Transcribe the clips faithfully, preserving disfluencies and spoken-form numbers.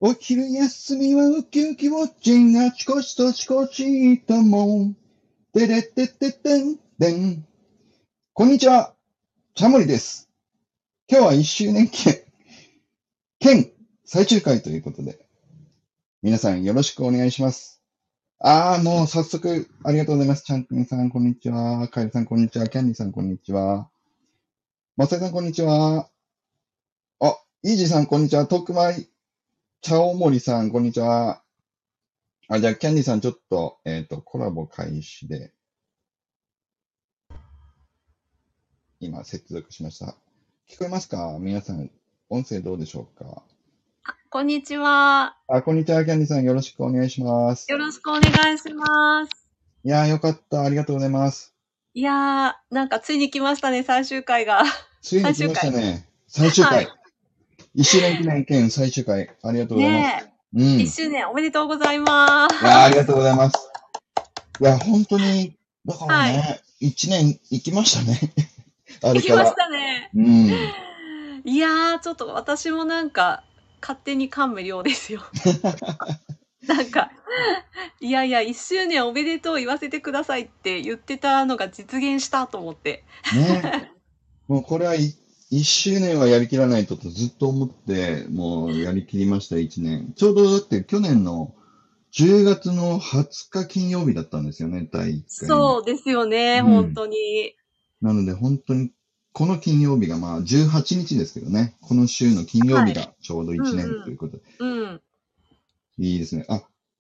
お昼休みはウキウキウォッチン、あちこちとちこち行ったもん。てれってってってんてん。こんにちは、チャモリです。今日はいっしゅうねん記念、兼最終回ということで、皆さんよろしくお願いします。あー、もう早速、ありがとうございます。チャンクンさん、こんにちは。カエルさん、こんにちは。キャンディさん、こんにちは。マサイさん、こんにちは。あ、イージーさん、こんにちは。トクマイ、チャオモリさん、こんにちは。あ、じゃあ、キャンディさん、ちょっと、えっと、コラボ開始で、今、接続しました。聞こえますか皆さん、音声どうでしょうか？ こんにちは。 あ、こんにちは、キャンディさん、よろしくお願いします。 よろしくお願いします。 いやー、よかった。ありがとうございます。 いやー、なんかついに来ましたね、最終回が。 ついに来ましたね。最終回。 はい。 いっしゅうねん記念兼最終回。ありがとうございます。 ねうえ。 ん。 一周年おめでとうございまいやー、ありす。 がとうございます。いや、本当に、だからはい。 ね、いちねん行きましたね。あれ行きましから。 たね。 うん。 いやー、ちょっと私もなんか、勝手に感無量ですよ。なんか、いやいや、一周年おめでとう言わせてくださいって言ってたのが実現したと思って。 ね。もうこれはいいっしゅうねんはやりきらないととずっと思って、もうやりきりました、いちねん。ちょうどだって去年のじゅうがつのはつか金曜日だったんですよね、だいいっかいめ。 そうですよね、本うん。 当に。 なので本当に、この金曜日がまあじゅうはちにちですけどね、この週の金曜はい。 日がちょうどうんいちねんうん。 ということで、 うん。 いいですね。あ、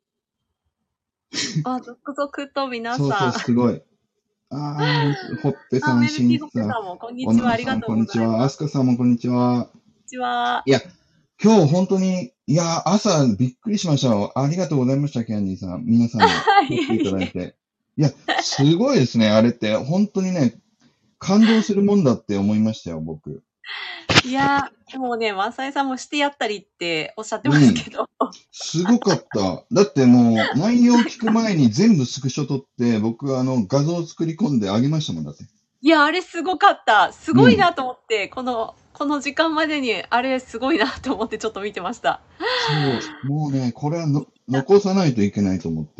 あ、続々と皆そうそう、 さん。 すごい。ああ、ほんとほっぺあ、 さん、 メルティしんさん、 ホッペさんも、こんにちは。 おなのさん、 ありがとうごこんにちは。 ざいます。こあすかさんもこんにちは。 んにちは。 いや、今日本当に、いや、朝びっくりしました。ありがとうございました、キャンディーさん。皆さんもい来ていたえいえ。 だいて。いや、すごいですね、あれって。本当にね、感動するもんだって思いましたよ、僕。 いや、でもね、マサイさんもしてやったりっておっしゃってまうん。 すけど。 すごかった。だってもう、内容聞く前に全部スクショ撮って、僕、あの、画像を作り込んであげましたもんだって。 いや、あれすごかった。すうん。 ごいなと思って、この、この時間までに、あれすごいなと思ってちょっと見てました。 そう。もうね、これはの残さないといけないと思って。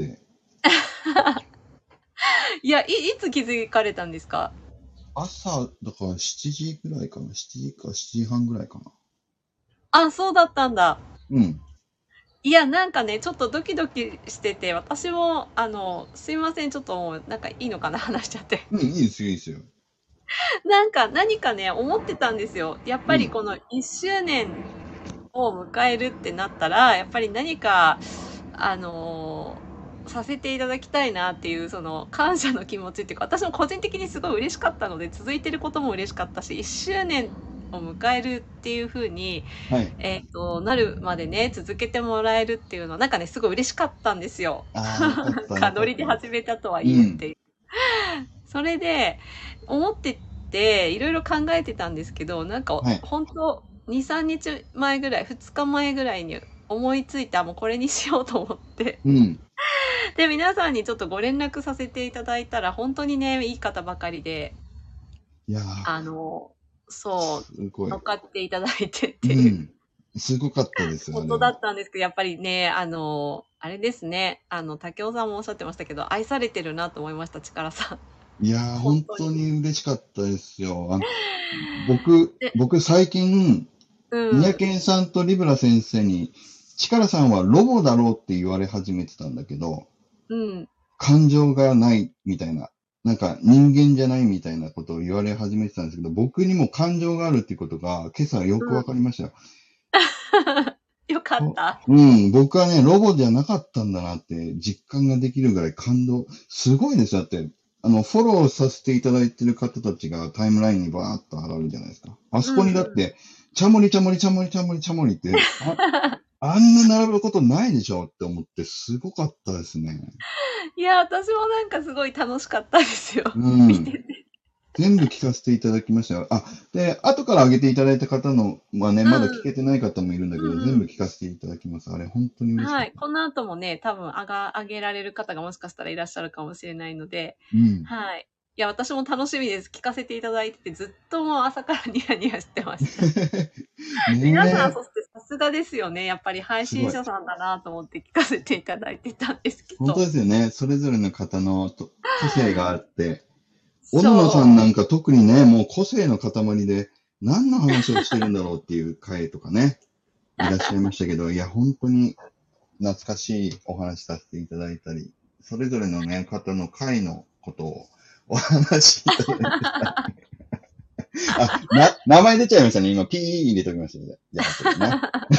いや、い、いつ気づかれたんですか？ 朝、だからしちじぐらいかな。しちじかしちじはんぐらいかな。 あ、そうだったんだ。 うん。 いや、なんかね、ちょっとドキドキしてて、私も、あの、すいません、ちょっともう、なんかいいのかな、話しちゃって。 うん、いいですよ、いいですよ。 なんか、何かね、思ってたんですよ。やっうん。 ぱりこのいっしゅうねんを迎えるってなったら、やっぱり何か、あのーさせていただきたいなっていう、その、感謝の気持ちっていうか、私も個人的にすごい嬉しかったので、続いてることも嬉しかったし、いっしゅうねんを迎えるっていう風に、 はい。 えっと、なるまでね、続けてもらえるっていうのは、なんかね、すごい嬉しかったんですよ。 ああ、よかった、よか、ノリでかったです。 始めたとはうん。 いえっていう。それで、思ってて、いろいろ考えてたんですけど、なんか、 はい。 本当に、さんにちまえぐらい、ふつかまえぐらいに思いついた、もうこれにしようと思って。 うん。 で、皆さんにちょっとご連絡させていただいたら、本当にね、いい方ばかりで、 いやー、 あの、そすう、 ごい。 乗っかっていただいてっていう。 うん。すごかったです、あことだれは。 ったんですけど、やっぱりね、あの、あれですね、あの、竹雄さんもおっしゃってましたけど、愛されてるなと思いました、力さん。 いやー、本本当に。 当に嬉しかったですよ。あの、僕、 で、 僕最近、 う三ん、 宅さんとリブラ先生に、力さんはロボだろうって言われ始めてたんだけど、 うん。 感情がないみたいな、なんか人間じゃないみたいなことを言われ始めてたんですけど、僕にも感情があるっていうことが今朝よくうん。 わかりましたよ。 よかっほた。 うん、僕はね、ロボじゃなかったんだなって実感ができるぐらい感動、すごいですよ。だって、あの、フォローさせていただいてる方たちがタイムラインにバーッと現れるじゃないですか。あそこにうんうん。 だって、チャモリチャモリチャモリチャモリチャモリって、あ、あんな並ぶことないでしょって思って、すごかったですね。 いや、私もなんかすごい楽しかったですよ。 う見てん。 て。 全部聞かせていただきましたよ。あ、で、後から上げていただいた方の、まあね、まだ聞うん。 けてない方もいるんだけど、 うんうん。 全部聞かせていただきます。あれ、本当に嬉しかはい。 った。 この後もね、多分上が上げられる方がもしかしたらいらっしゃるかもしれないので、 うん。 はい。いや、私も楽しみです。聞かせていただいてて、ずっともう朝からニヤニヤしてました。皆さん、 ねそしてさすがですよね。やっぱり配すごい。 信者さんだなと思って聞かせていただいてたんですけ本当ど。 ですよね。それぞれの方のと個性があって、小野さんそう。 なんか特にね、もう個性の塊で、何の話をしてるんだろうっていう回とかね、いらっしゃいましたけど、いや、本当に懐かしいお話させていただいたり、それぞれのね、方の回のことをお話しいただいて、あ、な、名前出ちゃいましたね。今、ピー入れときましたね。じゃあ、後でね。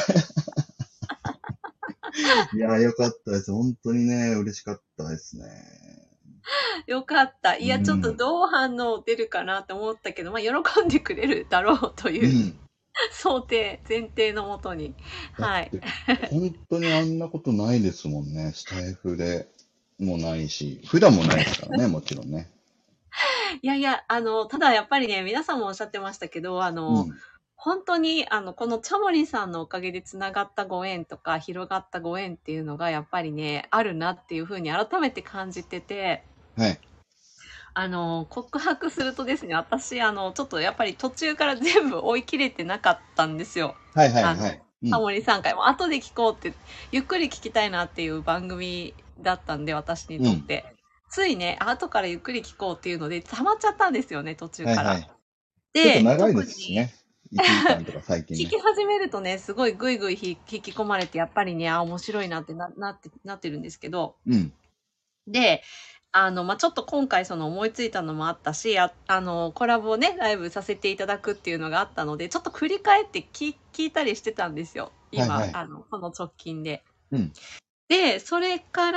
いや、よかったです。本当にね、嬉しかったですね。 よかった。いや、ちょっとうん。 どう反応出るかなと思ったけど、まあ、喜んでくれるだろうといううん。 想定、前提のもとに。はい。 だって、本当にあんなことないですもんね。スタイフでもないし、普段もないですからね、もちろんね。 いやいや、あの、ただやっぱりね、皆さんもおっしゃってましたけど、あの、 うん。 本当に、あの、このチャモリさんのおかげでつながったご縁とか、広がったご縁っていうのが、やっぱりね、あるなっていうふうに改めて感じてて、 はい。 あの、告白するとですね、私、あの、ちょっとやっぱり途中から全部追い切れてなかったんですよ。 はいはいあの、 はい。うん。 タモリさん回も後で聞こうって、ゆっくり聞きたいなっていう番組だったんで、私にうん。 とって。ついね、後からゆっくり聞こうっていうので、溜まっちゃったんですよね、途中から。 はいはい。ちょっとで、 長いで特に、 すしね。いちじかんとか最近ね。 聞き始めるとね、すごいぐいぐい引き込まれて、やっぱりね、あ、面白いなってな、なって、なってるんですけど、 うん。 で、あの、まあ、ちょっと今回その思いついたのもあったし、あ、あの、コラボをね、ライブさせていただくっていうのがあったので、ちょっと振り返って聞、聞いたりしてたんですよ。今、 はいはい。 あの、この直近で。 うん。 で、それから、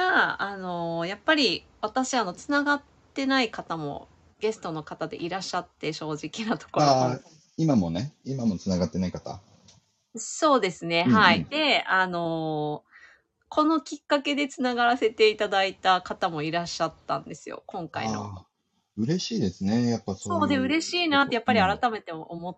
あの、やっぱり私、あの、つながってない方もゲストの方でいらっしゃって、正直なところ、この、 ああ、今もね、今も繋がってない方。 そうですね、はい。 うんうん。 で、あの、このきっかけでつながらせていただいた方もいらっしゃったんですよ、今回の。 ああ、嬉しいですね。やっぱそうそうで、 いう嬉しいなってこと。 やっぱりうん。 改めて思って、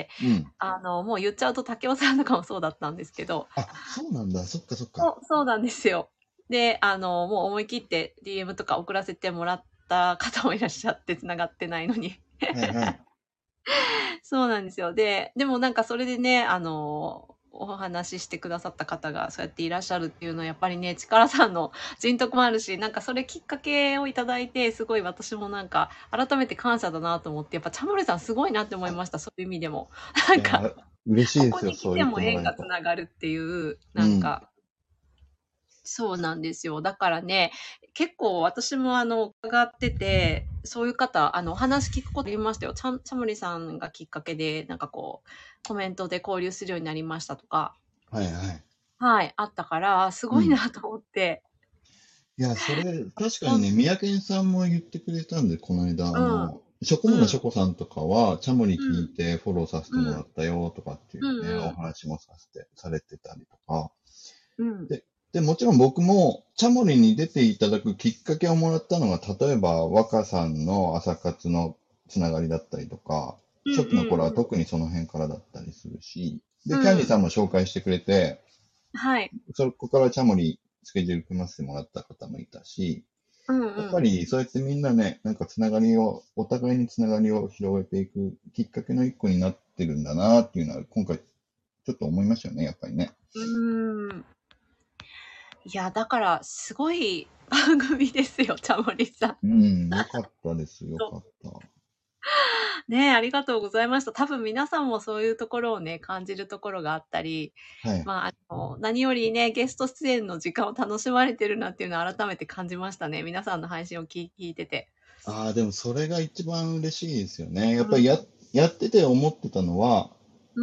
うん。 あの、もう言っちゃうと竹雄さんとかもそうだったんですけど、 あ、そうなんだ。そっかそっか。 そう、そうなんですよ。で、あの、もう思い切って ディーエム とか送らせてもらった方もいらっしゃって、繋がってないのに。 はいはい。 そうなんですよ。で、でもなんかそれでね、あの、お話ししてくださった方がそうやっていらっしゃるっていうのはやっぱりね、力さんの人徳もあるし、なんかそれきっかけをいただいて、すごい私もなんか改めて感謝だなと思って、やっぱチャモルさんすごいなって思いました。そういう意味でも。なんか、 いや、嬉しいですよ。 ここに来そう言ってても縁もらえると。 がつながるっていう、 うん。 なんか、そうなんですよ。だからね、結構私もあの、伺ってて、そういう方、あの、お話聞くことありましたよ。チャチャモリさんがきっかけで、なんかこう、コメントで交流するようになりましたとか、 はいはい。 はい、あったから、すうん。 ごいなと思って。 いや、それ、確かほんにね、三宅さんも言ってくれたんで、この間、あうん、 の、ショコモナうん、 ショコさんとかは、チャモにうん、 聞いてフォローさせてもうん、 らったよとかっていうん、 うね、おうん、 話もさせて、されてたりとか。 うん、 で、で、もちろん僕も、チャモリに出ていただくきっかけをもらったのが、例えば、若さんの朝活のつながりだったりとか、 うん、 初期の頃はうん、 特にその辺からだったりするし、で、キャンディうん、 さんも紹介してくれて、 はい、 そこからチャモリスケジュール組ませてもらった方もいたし、 うん、うやっぱん。 りそうやってみんなね、なんかつながりを、お互いにつながりを広げていくきっかけの一個になってるんだなっていうのは、今回ちょっと思いましたよね、やっぱりね。 うーん。いや、だから、すごい番組ですよ、チャモリさん。 うん、よかったです、よかった。 ねえ、ありがとうございました。多分皆さんもそういうところをね、感じるところがあったり、 はい。 まあ、あの、何よりね、ゲスト出演の時間を楽しまれてるなっていうのを改めて感じましたね。皆さんの配信を聞聞いてて。 ああ、でもそれが一番嬉しいですよね。やっぱりや、 うん。 やってて思ってたのは、 うん。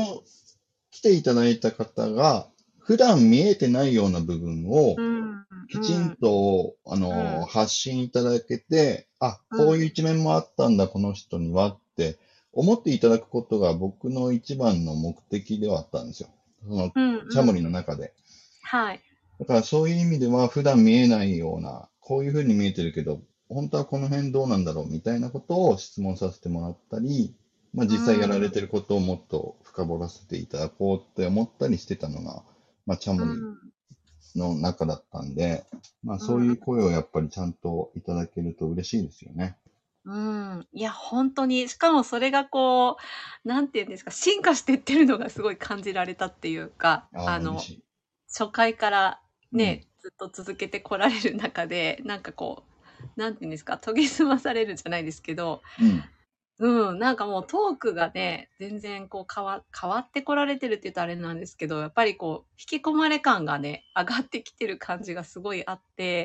その来ていただいた方が、普段見えてないような部分を、 うん。 きちんうん。 と、あの、 うん。 発信いただけて、あ、 うん。 こういう一面もあったんだ、この人にはって思っていただくことが僕の一番の目的ではあったんですよ。その、 うん。 チャモリうん。 の中で。 はい。 だからそういう意味では普段見えないような、こういうふうに見えてるけど、本当はこの辺どうなんだろうみたいなことを質問させてもらったり、まあう実際やられん。 てることをもっと深掘らせていただこうって思ったりしてたのが、まあチャモリうん。 の中だったんで、まあうん。 そういう声をやっぱりちゃんといただけると嬉しいですよね。 うん。いや、本当に、しかもそれがこう、なんていうんですか、進化してってるのがすごい感じられたっていうか、 ああ、 あの、 嬉しい。 初回からうん。 ね、ずっと続けてこられる中で、なんかこう、なんていうんですか、研ぎ澄まされるじゃないですけど、 うん。 うん、なんかもうトークがね、全然こう変わ変わってこられてるって言うとあれなんですけど、やっぱりこう、引き込まれ感がね、上がってきてる感じがすごいあって、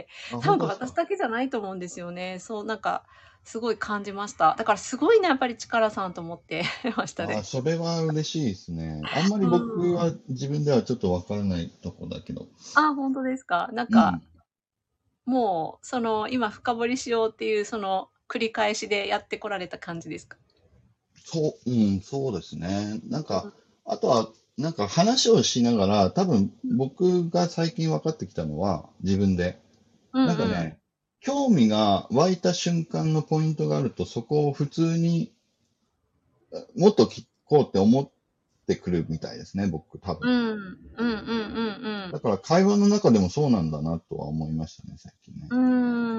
あ、 多分これ本当ですか？ 私だけじゃないと思うんですよね。そう、なんか、すごい感じました。だからすごいな、やっぱりチカラさんと思ってましたああ、 ね。 それは嬉しいですね。あんまりう僕ん。 は自分ではちょっとわからないとこだけど。 あ、本当ですか。なんか、 うん。 もう、その、今深掘りしようっていう、その、繰り返しでやってこられた感じですか？ そう、うん、そうですね。なんか、あとは、なんか話をしながら、多分うん。 僕が最近分かってきたのは、自分で。 うんうん。 なんかね、興味が湧いた瞬間のポイントがあると、そこを普通にもっと聞こうって思ってくるみたいですね、僕、多分。 うん。うんうんうんだから会話の中でもそうなんだなとは思いましたね、最近ね。 うん。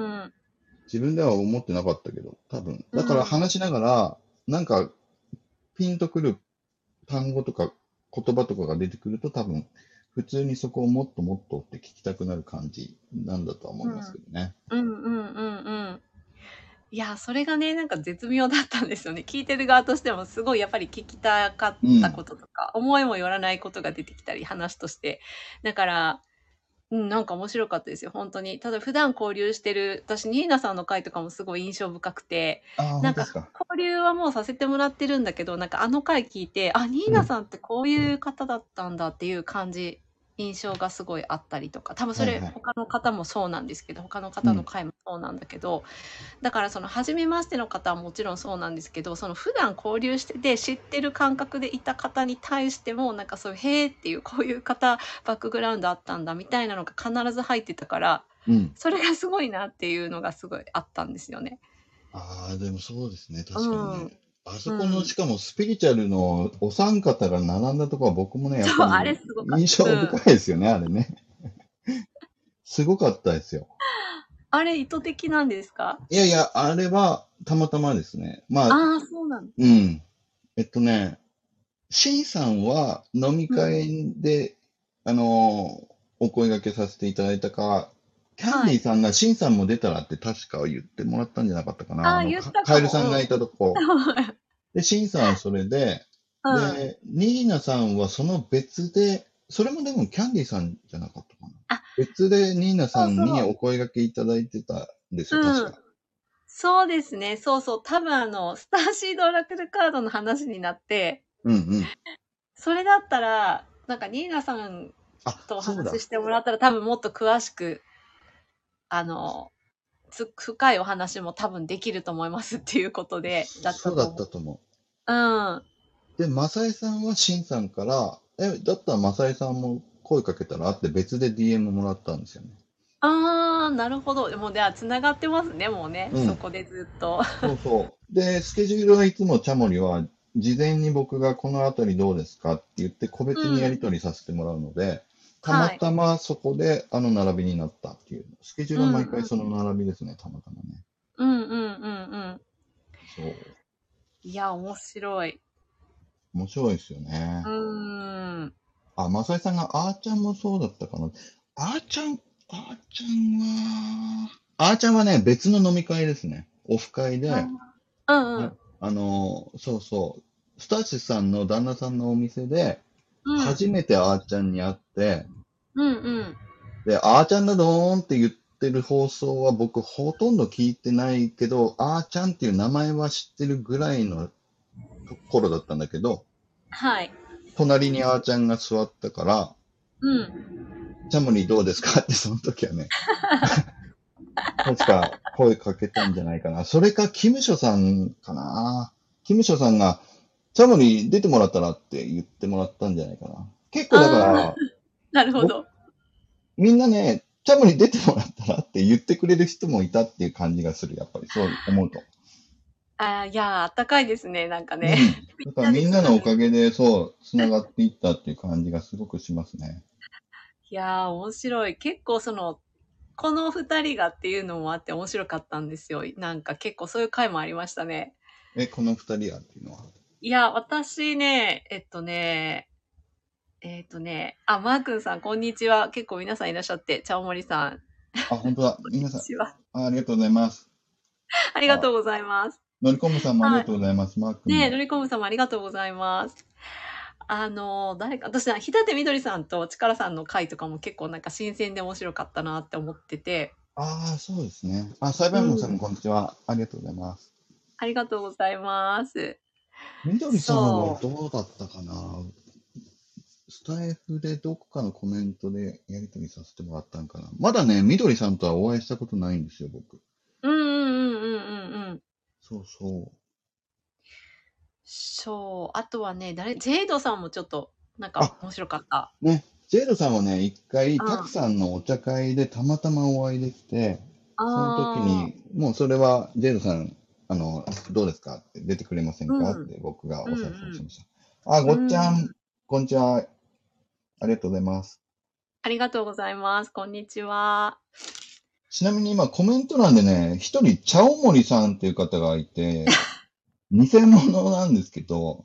うーん。 自分では思ってなかったけど、多分。 うだからん。 話しながら、なんかピンとくる単語とか言葉とかが出てくると多分、普通にそこをもっともっとって聞きたくなる感じなんだとは思いますうん。 けどね。 うんうんうんうん。いや、それがね、なんか絶妙だったんですよね。聞いてる側としてもすごいやっぱり聞きたかったうん。 こととか、思いもよらないことが出てきたり、話として。だから、うん、なんか面白かったですよ、本当に。ただ普段交流してる、私、ニーナさんの回とかもすごい印象深くて、 ああ、 なんか本当ですか。 交流はもうさせてもらってるんだけど、なんかあの回聞いて、あ、ニーうん。 ナさんってこういう方だったんだっていう感じ、印象がすごいあったりとか、多分そはいはい。 れ他の方もそうなんですけど、他のうん。 方の回もそうなんだけど、だからその初めましての方はもちろんそうなんですけど、その普段交流してて知ってる感覚でいた方に対しても、なんかそういう「へえ」っていうこういう方、バックグラウンドあったんだみたいなのが必ず入ってたから、 うん。 それがすごいなっていうのがすごいあったんですよね。 ああ、でもそうですね。 う確かにん。 ね。あそこの、 うん。 しかもスピリチュアルのお三方が並んだところは僕もね、やっそう、あれぱりすごかった。 印象うん。 深いですよね、あれね。すごかったですよ。 あれ意図的なんですか？ いやいや、あれはたまたまですね。まあ、 ああ、そうなんだ。 うん。えっとね、シンさんは飲みうん。 会で、あのーお声掛けさせていただいたか、キャンはい。 ディーさんがシンさんも出たらって確か言ってもらったんじゃなかったかな。 ああ、 あの、 言っカたかも。 カエルさんがいたとこ。 うん。 で、シンさんはそれで、 うん。 で、ニーナさんはその別で、それもでもキャンディーさんじゃなかったかな。 あ、 別でニーナさんにそうそう。 お声掛けいただいてたんですよ、確うん。 か。 そうですね。そうそう。多分あの、スターシードオラクルカードの話になって、 うんうん。 それだったら、なんかニーナさんあ、 とおそうだ。 話ししてもらったら多分もっと詳しく、あの、つ深いお話も多分できると思いますっていうことで、だったそうだと思う。 ったと思うん。あう。で、マサエさんはシンさんから、え、だったらマサエさんも声かけたらって別で ディーエム もらったんですよね。 あ、なるほど。もうじゃあ繋がってますね、もうね。 うん。 そこでずっと。 そうそう。で、スケジュールはいつもチャモリは、事前に僕がこのあたりどうですかって言って個別にやりうん。 取りさせてもらうので、たまはい。 たまそこであの並びになったっていう。スケジュールはうん毎回そのうん。 並びですね、たまたまね。 うんうんうんうん。 そいや、面白い。 う。面白いですようね。 ーん。 あ、マサイさんがあーちゃんもそうだったかな。あーちゃん、あーちゃんは、あーちゃんはね、別の飲み会ですね。オフ会あで、 あ。うんうあ、 ん。 あの、そうそう。スタシさんの旦那さんのお店で、 うん。 初めてあーちゃんに会って、 うんうん。 で、あーちゃんだどーんって言ってる放送は僕ほとんど聞いてないけど、あーちゃんっていう名前は知ってるぐらいの頃だったんだけど、 はい。 隣にあーちゃんが座ったから、 うん。 チャモリーどうですかってその時はね、確か声かけたんじゃないかな。それか、キムショさんかな。キムショさんが、チャモリー出てもらったらって言ってもらったんじゃないかな。結構だかああ、 ら、 なるほ僕、 ど。 みんなね、チャモリー出てもらったらって言ってくれる人もいたっていう感じがする。やっぱりそう思うと。 ああ、いや、あったかいですね、なんかね。 うん。 みんだからなでみんなのおつなげかげで、そう、繋がっていったっていう感じがすごくしますね。 いやー、面白い。結構その、 この二人がっていうのもあって面白かったんですよ。なんか結構そういう回もありましたね。 え、この二人がっていうのは。 いや、私ね、えっとね、えっとね、あ、マー君さん、こんにちは。結構皆さんいらっしゃって、茶尾森さん。 あ、本当だ。 こんに皆さん、 ちは。 あ、ありがとうございます。 ありがとうございます。 のりこむさんもありはい。 がとうございます。マー君ねえ、 も。 のりこむさんもありがとうございます。あの、誰か、私、日立みどりさんと力さんの回とかも結構なんか新鮮で面白かったなって思ってて。 ああ、そうですね。あ、裁う判員さんもん。 こんにちは。ありがとうございます。 ありがとうございます。 みどりさんはそどうだったかな。スタイフでどこかのコメントでやり取りさせてもらったんかな。まだね、みどりさんとはお会いしたことないんですよ、僕。 う。うんうんうんうんうんうん。 そうそう。 そう。あとはね、誰、ジェイドさんもちょっと、なんかあ、 面白かった。 ね、ジェイドさんはね、一回、 うん。 たくさんのお茶会でたまたまお会いできて、その時ああ、 に、もうそれは、ジェイドさん、あの、どうですかって出てくれませんうん。 かって僕がうお誘いしんました。あ、 うん。 ごっちゃうん。 ん、こんにちは。ありがとうございます。 ありがとうございます。こんにちは。 ちなみに今コメント欄でね、一人、茶尾森さんっていう方がいて、偽物なんですけど、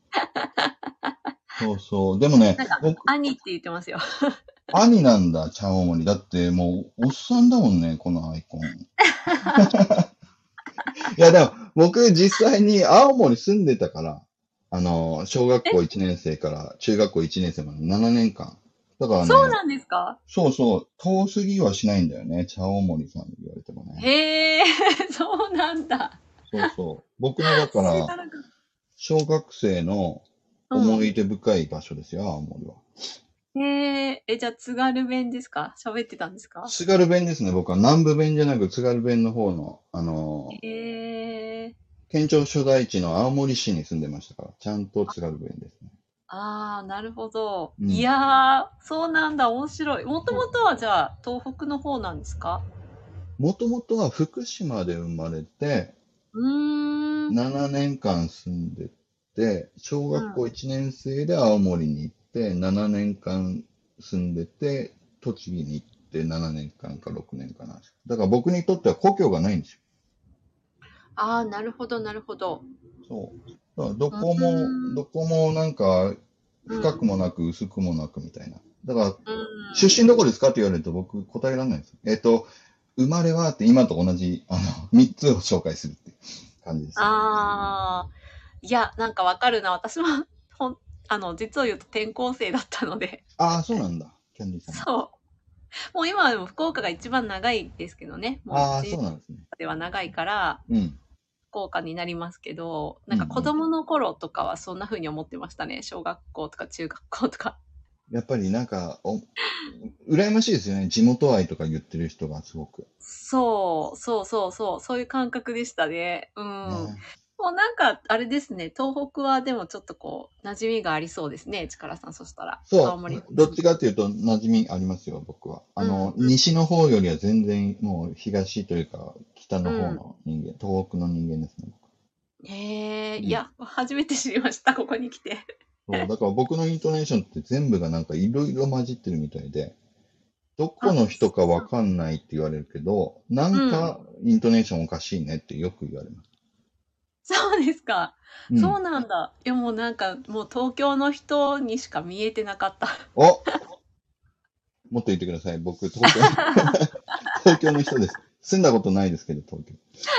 そうそう。でもね、 なんか、 僕、 兄って言ってますよ。 兄なんだ、茶尾森。だってもう、おっさんだもんね、このアイコン。いや、でも、僕実際に青森住んでたから、あの、小学え、 校いちねん生から中学校いちねん生までななねんかん。だからね、 そうなんですか？ そうそう、遠すぎはしないんだよね、茶尾森さんに言われてもね。 へえ、そうなんだ。 そうそう。僕のだから、 知らなかっ小学生のた。うん。 思い出深い場所ですよ、青森は。 へえ、え、じゃあ津軽弁ですか？喋ってたんですか？ 津軽弁ですね、僕は。南部弁じゃなく津軽弁の方の、あのへえ、 県庁所在地の青森市に住んでましたから、ちゃんと津軽弁ですね。 ああ、なるほど。いうん。 やー、そうなんだ、面白い。もとそう。 もとはじゃあ、東北の方なんですか？ もともとは福島で生まれて、 うーん。 ななねんかん住んでて、小うん。 学校いちねん生で青森に行って、ななねんかん住んでて、栃木に行ってななねんかんかろくねんかな。だから僕にとっては故郷がないんですよ。 ああ、なるほど、なるほど。 そう。だからどうーこも、 ん。 どこもなんか、 うん。 深くもなく薄くもなくみたいな。だから、 うん。 出身どこですかって言われると僕答えられないんですよ。えっと、生まれはって今と同じ、あの、みっつを紹介するっていう感じですね。 ああ、いや、なんかわかるな。私も、ほん、あの、実を言うと転校生だったので、 ああ、そうなんだ。キャンディーさんも。 そう。もう今はでも福岡が一番長いですけどね。もうああ、 人生そうなんですね。 では長いから、 うん。 福岡になりますけど、なんか子うんうん。 供の頃とかはそんな風に思ってましたね。小学校とか中学校とか。 やっぱりなんか、お、羨ましいですよね。地元愛とか言ってる人がすごく。 そう、そうそうそう、そういう感覚でしたね。うん。 ね。 もうなんか、あれですね、東北はでもちょっとこう、馴染みがありそうですね、力さん、そしたら。青そう、 森のどっちか感じ。 っていうと馴染みありますよ、僕は。あうん、 の、 うん、 西の方よりは全然もう東というか北の方うん。 の人間、東北の人間ですね。 へえ、 うん。 いや、初めて知りました、ここに来て。 そう、だから僕のイントネーションって全部がなんかいろいろ混じってるみたいで、どこあ、 の人かわそう。 かんないって言われるけど、なうん。 んかイントネーションおかしいねってよく言われます。 そうですか。 うん。 そうなんだ。いや、もうなんか、もう東京の人にしか見えてなかった。 お、もっと言ってください。僕、東京、東京の人です。住んだことないですけど、東京。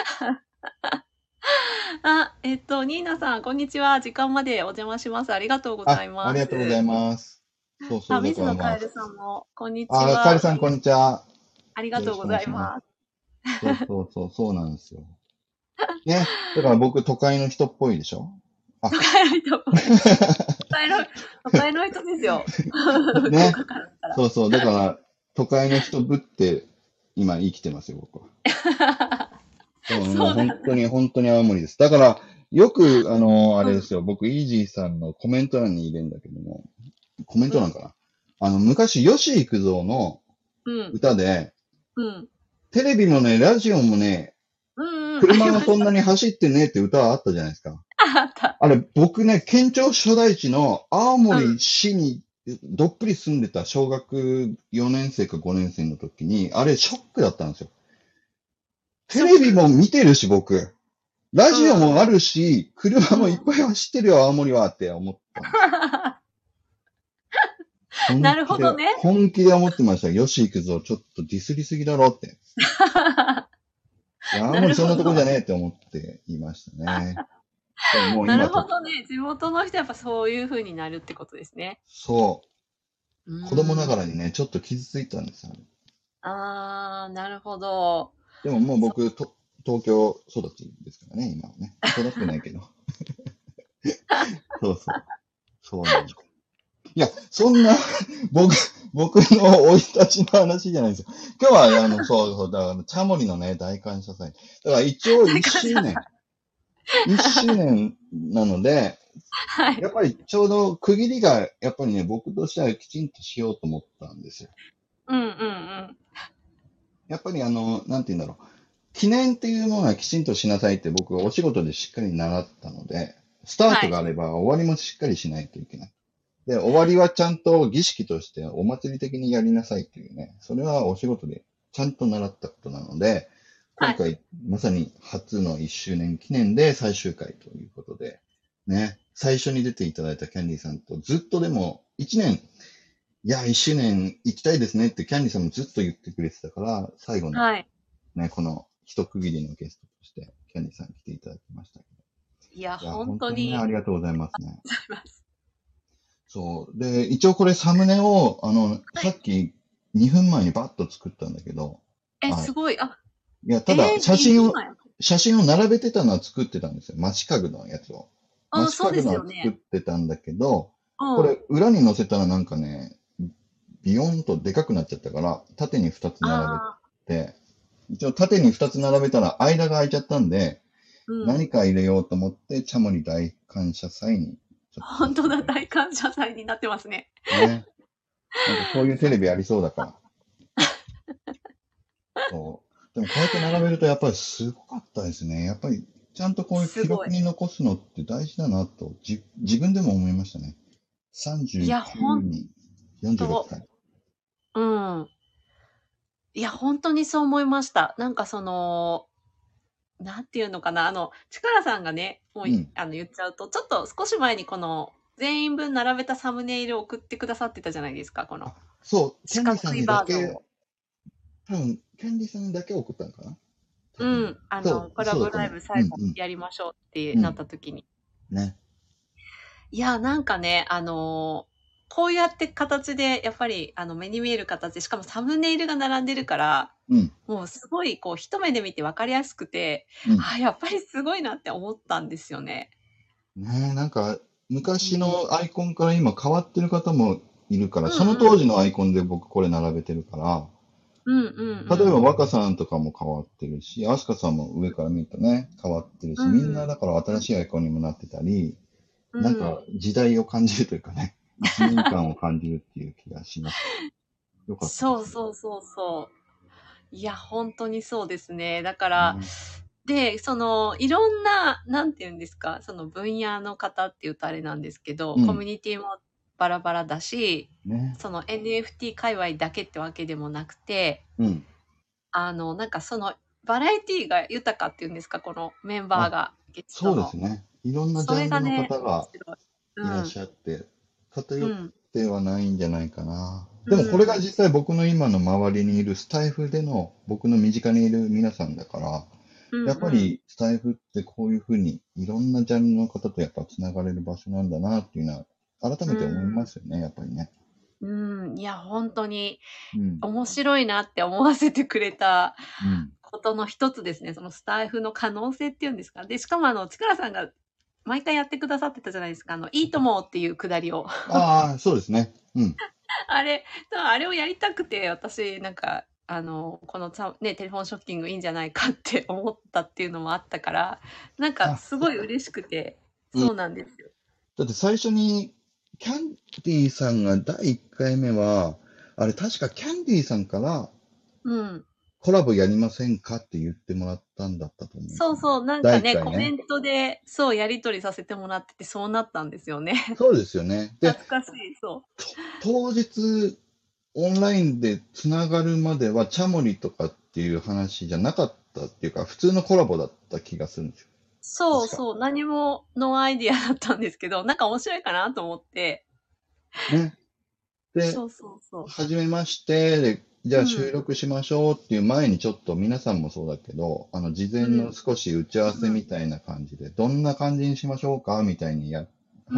あ、えっと、ニーナさん、こんにちは。時間までお邪魔します。ありがとうござあ、 います。 ありがとうございます。そうそあ、 う、だ水からまあ、 野カエルさんも、こんにちあ、かりは。 さん、こんにちは。 ありがよろしくおとうご願いします。 ざいます。 そうそうそう、そうなんですよ。ね。だから僕、都会の人っぽいでしょ？ 都あ、 会の人、都会の、都会の人ですよ。福ね。 岡からしたら。 そうそう。だから、都会の人ぶって、今生きてますよ、僕は。そう、もうそうなんだ。 本当に、本当に青森です。だから、よく、あの、あうん、 れですよ、僕、イージーさんのコメント欄に入れるんだけども、コメンうん、 ト欄かな。あの、昔、吉幾三のうん、 歌で、 うん。 テレビもね、ラジオもね、 うんうん、あり車がそんなました。 に走ってねえって歌あったじゃないですか。 あった。 あれ、僕ね、県庁所在地の青うん。 森市にどっぷり住んでた小学よねん生かごねん生の時に、あれショックだったんですよ。テレビも見てるし、僕。ラジオもあるし、車もいっぱい走ってるよ、青森はって思ったんです。 な本気で、 るほどね。 本気で思ってました。よし行くぞ、ちょっとディスりすぎだろって。いや、青な森そんなとこじるほど。 ゃねえって思っていましたね。でももうなる今と、 ほどね。地元の人はやっぱそういう風になるってことですね。 そう、 う子供なーん。 がらにね、ちょっと傷ついたんですよ。 あー、なるほど。 でももうそ僕、と東京育ちですからね、今はね。育ってないけど。そうそう。そうなんです。いや、そんな、僕、僕の生い立ちの話じゃないですよ。今日は、あの、そうそう、だから、チャモリのね、大感謝祭。だから一応大一感謝祭。 周年、一周年なので、 はい。 やっぱりちょうど区切りが、やっぱりね、僕としてはきちんとしようと思ったんですよ。 うんうんうん。 やっぱりあの、なんて言うんだろう。記念っていうものはきちんとしなさいって僕はお仕事でしっかり習ったので、スターはい。 トがあれば終わりもしっかりしないといけない。で、終わりはちゃんと儀式としてお祭り的にやりなさいっていうね、それはお仕事でちゃんと習ったことなので、 はい。 今回まさに初のいっしゅうねん記念で最終回ということで、ね、最初に出ていただいたキャンディーさんとずっとでもいちねん、いや、いっしゅうねん行きたいですねってキャンディーさんもずっと言ってくれてたから、最後のはい。 ね、この一区切りのゲストとしてキャンディーさん来ていただきましたけいや、 ど。いや、 本本当にね、 当にありがとうございますね。 ございます。 そう。で、一応これサムネを、あの、 はい。 さっきにふんまえにバッと作ったんだけど、 え、 はい。 すごい。あ、 いや、ただ、 えー、2 写真を、 分前。 写真を並べてたのは作ってたんですよ。街家具のやつを。 うん、そうで街家具のはすよね。 作ってたんだけど、 うん。 これ、裏に載せたらなんかね、ビヨンとでかくなっちゃったから、縦にふたつ並べああ、 て、一応縦にふたつ並べたら間が空いちゃったんで、 うん。 何か入れようと思って、チャモリ大感謝祭にちょっとさ本当だ、 せていただき大感謝祭になってますね。 ますね。なんかそういうテさすレビありそうだから。そう。でもこうやって並べるとやっぱりすごかったですね。やっぱりちゃんとこういう記すごい。 録に残すのって大事だなと、じ、自分でも思いましたね。 いや、ほさんじゅうきゅうんにん、よんじゅうろくと、 さい。 うん。いや、本当にそう思いました。なんかその、なんていうのかな、あの、チカラさんがね、もう、 うん。 あの、言っちゃうと、ちょっと少し前にこの、全員分並べたサムネイルを送ってくださってたじゃないですか、このあ、そう、キャンディさん四角いにだけ、 バージョンを。 多分、キャンディさんにだけ送ったのかな多分。 うん、あの、 そう、 コラボライそうだと思う。うブ最後ん、 やりましょうってうん、うなっん。 た時に。 ね。 いや、なんかね、あの、こうやって形で、やっぱり、あの、目に見える形で、しかもサムネイルが並んでるから、 うん、 もうすごい、こう、一目で見て分かりやすくて、 うん。 あ、やっぱりすごいなって思ったんですよね。 ねえ、なんか、昔うん。 のアイコンから今変わってる方もいるから、そのうんうん。 当時のアイコンで僕これ並べてるから、 うんうん例えばうん。 若さんとかも変わってるし、アスカさんも上から見るとね、変わってるし、みんうん。 なだから新しいアイコンにもなってたり、 うなんかん。 時代を感じるというかね、一年間を感じるっていう気がしました。よかったでそうすね。 そうそうそう。いや、本当にそうですね。だから、 ね。 で、その、いろんな、なんて言うんですか、その分野の方って言うとあれなんですけど、 うん。 コミュニティもバラバラだし、 ね。 その エヌエフティー 界隈だけってわけでもなくて、 うん。 あの、なんかその、バラエティが豊かっていうんですか、このメンバーあ、 が、ゲストそうでの。 すね。いろんなジそャンルのれがね、面方が白い。 いらっうん。 しゃって、偏っうん。 てはないんじゃないかな。 うでもこれがん。 実際僕の今の周りにいるスタイフでの僕の身近にいる皆さんだから、 うんやっぱうん。 りスタイフってこういうふうにいろんなジャンルの方とやっぱつながれる場所なんだなっていうのは改うめて思いまん。 すよね、やっぱりね。 うん。いや、本当にうん、 面白いなって思わせてくれたうん。 ことの一つですね。そのスタイフの可能性っていうんですか。で、しかもあの、チカラさんが毎回やってくださってたじゃないですか。あの、いいともっていうくだりを。 ああ、そうですね。うん。 あれ、あれをやりたくて、私、なんか、あの、このさね、テレフォンショッキングいいんじゃないかって思ったっていうのもあったから、なんかあ、 すごい嬉しくて、 うん。 そうなんですよ。 だって最初に、キャンディーさんがだいいっかいめは、あれ確かキャンディーさんから、 うん。 コラボやりませんかって言ってもらったんだったと思うんですよね。 そうそう、なんかね、 第一回ね。 コメントで、そう、やり取りさせてもらってて、そうなったんですよね。 そうですよね。で、 懐かしい、そ当日、オンラインでつながるまでは、チャモリとかっていう話じゃなかったっていうか、普通のコラボだった気がするんですよ。 う。そう確か。 そう、何もノーアイディアだったんですけど、なんか面白いかなと思って。 ね。で、 そうそうそはじめまして、で、じう。 ゃあうん。 収録しましょうっていう前にちょっと皆さんもそうだけど、あの、事前のうん。 少し打ち合わせうん。 みたいな感じで、どんな感じにしましょうかみたいにや、 うん。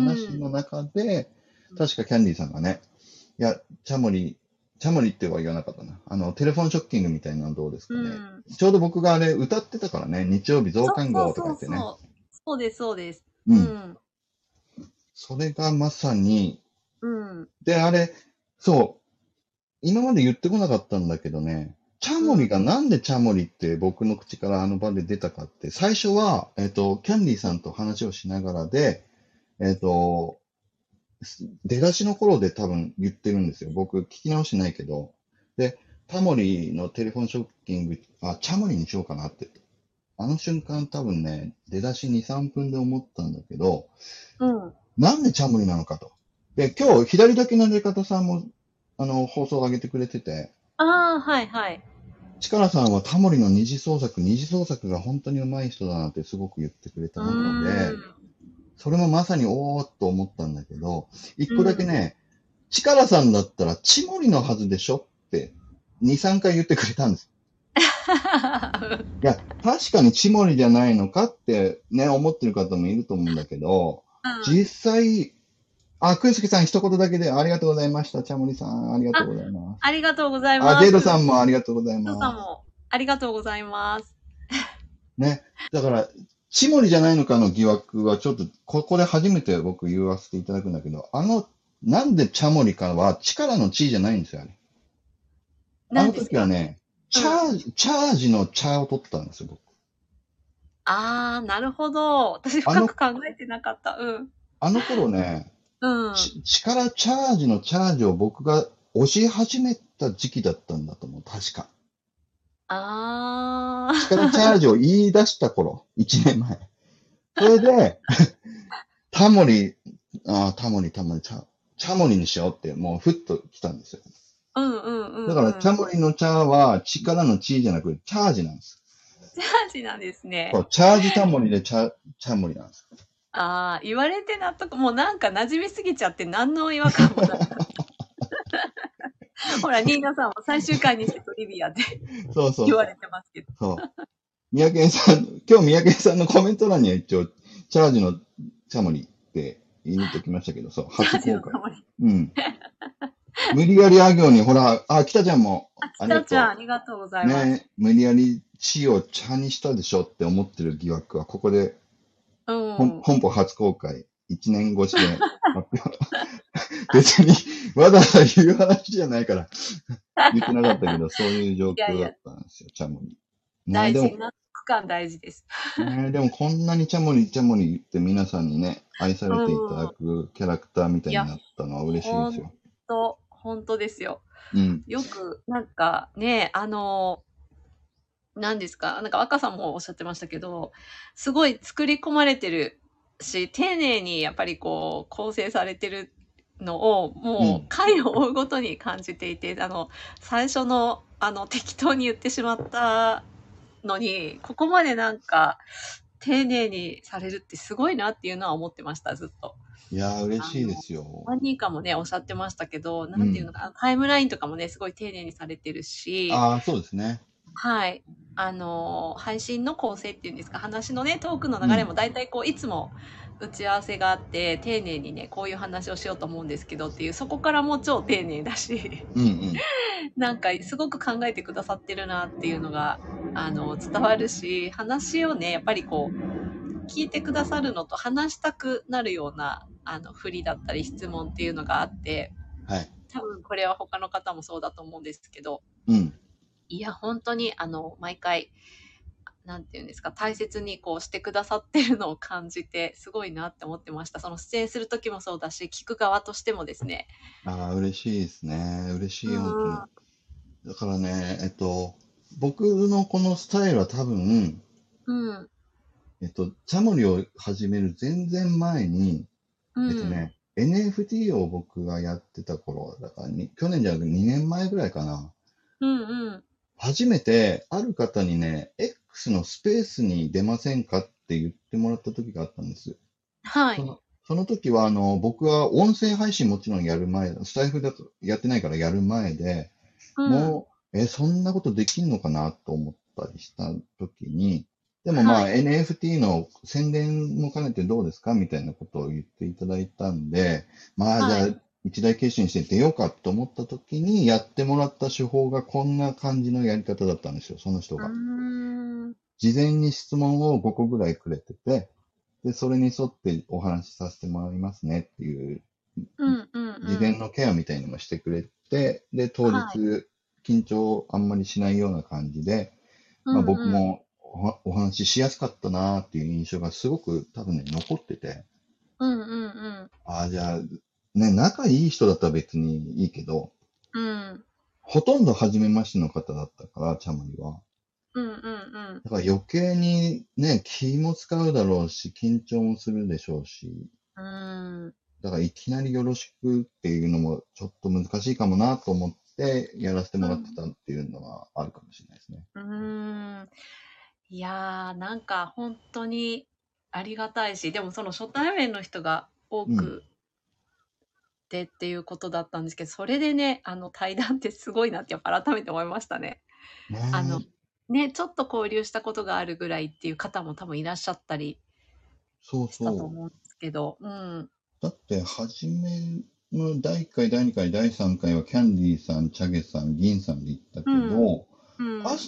話の中で、確かキャンディーさんがね、いや、チャモリ、チャモリっては言わなかったな。あの、テレフォンショッキングみたいなのどうですうかね。 ん。 ちょうど僕があれ歌ってたからね、日曜日増そう刊号とかそうそう言ってね。 そう。そうです、そうです。 うん。 うん。 それがまさに、 うん。 で、あれ、そう、今まで言ってこなかったんだけどね、チャモリうん。 がなんでチャモリって僕の口からあの場で出たかって、最初は、えっと、キャンディーさんと話をしながらで、えっと、出だしの頃で多分言ってるんですよ。僕聞き直してないけど。で、タモリのテレフォンショッキング、あ、チャモリにしようかなって。あの瞬間多分ね、出だしに、さんぷんで思ったんだけど、 うん。 なんでチャモリなのかと。で、今日、左だけの出方さんも、あの、放送を上げてくれてて、 ああ、はいはい。 チカラさんはタモリの二次創作、二次創作が本当に上手い人だなってすごく言ってくれうた中で、 ーん。 それもまさにおーっと思ったんだけど、一個だけうん。 ね、チカラさんだったらチモリのはずでしょってに、さんかい言ってくれたんです。いや、確かにチモリじゃないのかってね、思ってる方もいると思うんだけど、 うん。 実際、あ、クイスケさん一言だけでありがとうございました。チャモリさん、ありがとうあ、 ございます。 ありがとうございあ、 ます。 ジェイドさんもありがとうございジョーさんます。 もありがとうございます。 ね。だから、チモリじゃないのかの疑惑はちょっと、ここで初めて僕言わせていただくんだけど、あの、なんでチャモリかは力の地じゃないんですよ、あれ。あの何ですか？ 時はね、チうん。 ャージ、チャージの茶を取ったんですよ、僕。 ああ、なるほど。私あの、 深く考えてなかった。うん。 あの頃ね、 うん。 ち力チャージのチャージを僕が押し始めた時期だったんだと思う、確か。 あ力チャーあ。 ジを言い出した頃、いちねんまえ。それで、タモリ、あータモリ、タモリ、チャ、チャモリにしようって、もうふっと来たんですよ。 うんうんうだから、 んうん。 チャモリのチャーは力のチーじゃなくて、チャージなんです。 チャージなんですね。 そう、チャージタモリでチャ、チャモリなんです。 ああ、言われて納得。もうなんか馴染みすぎちゃって何の違和感もなかった。ほら、ニーナさんも最終回にしてトリビアでそうそうそう。 言われてますけど。 そう。三宅さん、今日三宅さんのコメント欄には一応、チャージのチャモリって入れておきましたけど、そう、 チャージ初公開。 のたまり。 うん。無理やりあ行に、ほら、あ、北ちゃんも、 あ、ちありがたちゃん、あとりがとうござう。 います。 ね、無理やり地を茶にしたでしょって思ってる疑惑は、ここでう本ん。 本邦初公開、一年越しで発表。別に、わざわざ言う話じゃないから、言ってなかったけど、そういう状況だいやいや、 ったんですよ、チャモリ。ね、でも、 大事な区間大事です。 ね、でもこんなにチャモリ、チャモリ言って皆さんにね、愛されていただうん。 くキャラクターみたいや、 いになったのは嬉しいでほんすよ。 と、ほんとですよ。 うん。 よく、なんかね、あの、何ですか、なんか若さんもおっしゃってましたけど、すごい作り込まれてるし、丁寧にやっぱりこう構成されてるのを、もううん。 回を追うごとに感じていて、あの、最初のあの適当に言ってしまったのに、ここまでなんか丁寧にされるってすごいなっていうのは思ってました、ずっと。 いやー、嬉しいであの、 すよ。 マニーカもね、おっしゃってましたけど、 うん。 なんていうのかな、タイムラインとかもね、すごい丁寧にされてるし、 ああ、そうですね。 はい。あの、配信の構成っていうんですか、話のね、トークのうん。 流れも大体こう、いつも打ち合わせがあって、丁寧にね、こういう話をしようと思うんですけどっていう、そこからも超丁寧だし、 うんうん。 なんかすごく考えてくださってるなっていうのが、あの、伝わるし、話をね、やっぱりこう、聞いてくださるのと話したくなるような、あの、振りだったり質問っていうのがあって、 はい。 多分これは他の方もそうだと思うんですけど、 うん。 いや、本当に、あの、毎回、なんていうんですか、大切にこうしてくださってるのを感じて、すごいなって思ってました。その出演する時もそうだし、聞く側としてもですね。 ああ、嬉しいですね。嬉しうい、本当に。 ん。 だからね、えっと、 僕のこのスタイルは多分、 うん。 えっと、チャモリを始める全然前に、 うん。 えっとね、エヌエフティー を僕がやってた頃、だからに、去年じゃなくてにねんまえぐらいかな。 うんうん。 初めて、ある方にね、X のスペースに出ませんかって言ってもらった時があったんです。 はい。 その、その時は、あの、僕は音声配信もちろんやる前、スタイフだとやってないからやる前で、 うん。 もう、え、そんなことできんのかなと思ったりした時に、でもまあはい。 エヌエフティー の宣伝も兼ねてどうですかみたいなことを言っていただいたんで、まあじゃあはい。 一大決心して出ようかと思った時にやってもらった手法がこんな感じのやり方だったんですよ、その人うーが。 ん。 事前に質問をごこぐらいくれてて、で、それに沿ってお話しさせてもらいますねっていううんうんう事前ん。 のケアみたいにもしてくれて、で、当はい。 日、緊張あんまりしないような感じで、まあうんうん。 僕もおお話ししやすかったなっていう印象がすごく多分ね、残ってて、 うんうんああ、じゃあ、ね、仲いい人だったら別にいいけど、 うん。うん。 ほとんど初めましての方だったから、チャマリは。 うんうんうん。 だから余計にね、気も使うだろうし、緊張もするでしょうし、 うーん。 だからいきなりよろしくっていうのもちょっと難しいかもなと思ってやらせてもらってうん。 たっていうのはあるかもしれないですね。 うーん。いやー、なんか本当にありがたいし、でもその初対面の人が多うん。 くてっていうことだったんですけど、それでね、あの対談ってすごいなってやっぱ改めて思いましたね。あの、 ねえ、 ね、ちょっと交流したことがあるぐらいっていう方も多分いらっしゃったりそうしたとそう。 思うんですけど、うん。 だって、初めのだいいっかい、だいにかい、だいさんかいはキャンディーさん、チャゲさん、銀さんで行ったけうん。 ど、 うん。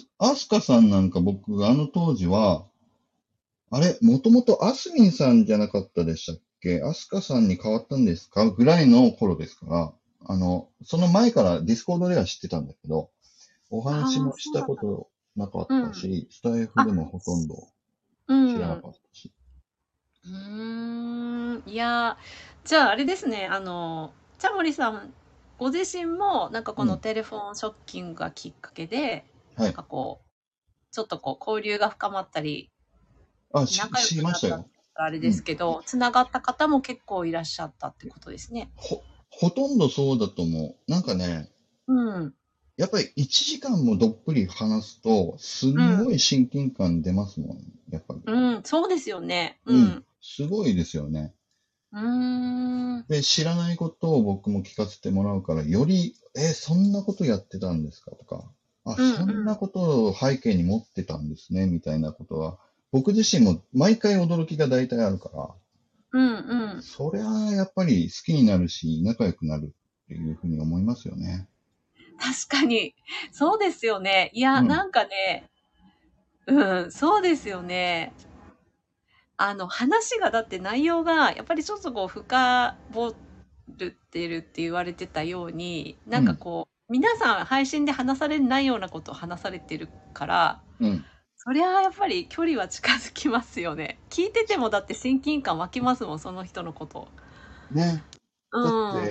アス、アスカさんなんか僕、あの当時は、あれ、もともとアスミンさんじゃなかったでしたっけ？アスカさんに変わったんですかぐらいの頃ですから、あの、その前からディスコードでは知ってたんだけど、お話ああ、 もしたそうだったの。 ことなかっうん。 たし、スタイフあ、 でもほとんどう知らなん。 かったし。 うーん。いやー、じゃああれですね、あの、茶森さんご自身も、なんかこのうん。 テレフォンショッキングがきっかけで、なんはい。 かこう、ちょっとこう交流が深まったり、 あ、し、 仲良知りくなったってましたよ。 言ったらあれでうん。 すけど、つながった方も結構いらっしゃったってことですね。 ほ、ほとんどそうだと思う。なんかね、 うん。 やっぱりいちじかんもどっぷり話すと、すうん。 んごい親近感出ますもん。やっぱり。 うん。そうですよね。ううん。 ん。 すごいですよね。 うーん。 で、知らないことを僕も聞かせてもらうから、より、え、そんなことやってたんですかとか、あ、 うんそんなうん。 ことを背景に持ってたんですね、みたいなことは、僕自身も毎回驚きが大体あるから、 うんうん。 そりゃあやっぱり好きになるし、仲良くなるっていうふうに思いますよね。 確かに。そうですよね。いや、 うん、 なんかね、うん、そうですよね。あの、話がだって内容が、やっぱりちょっとこう、深掘るってるって言われてたように、なんかうん、 こう、皆さん配信で話されないようなことを話されてるから、 うん。 そりゃあやっぱり距離は近づきますよね。聞いててもだって親近感湧きますもん、その人のこと。 ね。 うん。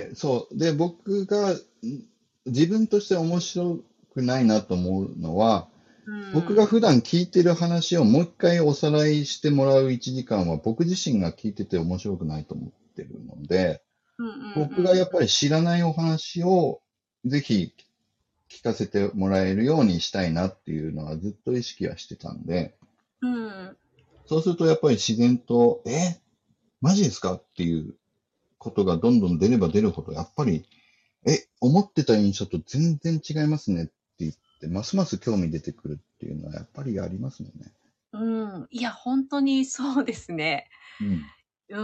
だって、そう。で、僕がん自分として面白くないなと思うのは、 うん。 僕が普段聞いてる話をもう一回おさらいしてもらういちじかんは僕自身が聞いてて面白くないと思ってるので、 うんうん僕がやっぱり知らないお話をぜひ聞かせてもらえるようにしたいなっていうのはずっと意識はしてたんで、 うん。うん。 そうするとやっぱり自然と、え、マジですかっていうことがどんどん出れば出るほど、やっぱり、え、思ってた印象と全然違いますねって言って、ますます興味出てくるっていうのはやっぱりありますもんね。 うん。いや、本当にそうですね。 うん。 うん。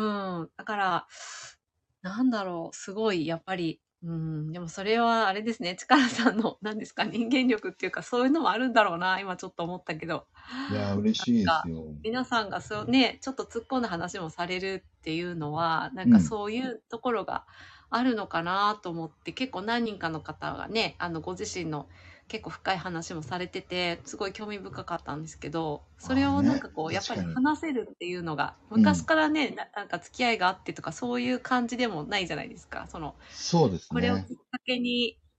だから、なんだろう、すごいやっぱり、うん、でもそれはあれですね、力さんの何ですか、人間力っていうか、そういうのもあるんだろうな、今ちょっと思ったけど。 いやー、嬉しいですか、 よ。 皆さんがそうね、ちょっと突っ込んだ話もされるっていうのは、なんかうん。 そういうところがあるのかなと思って、結構何人かの方がね、あのご自身の結構深い話もされてて、すごい興味深かったんですけど、それああね、 をなんかこう、やっぱり確かに。 話せるっていうのが、 うん。 昔からね、ななんか付き合いがあってとかそういう感じでもないじゃないですか。その、 そうですこれをね。 きっかけに、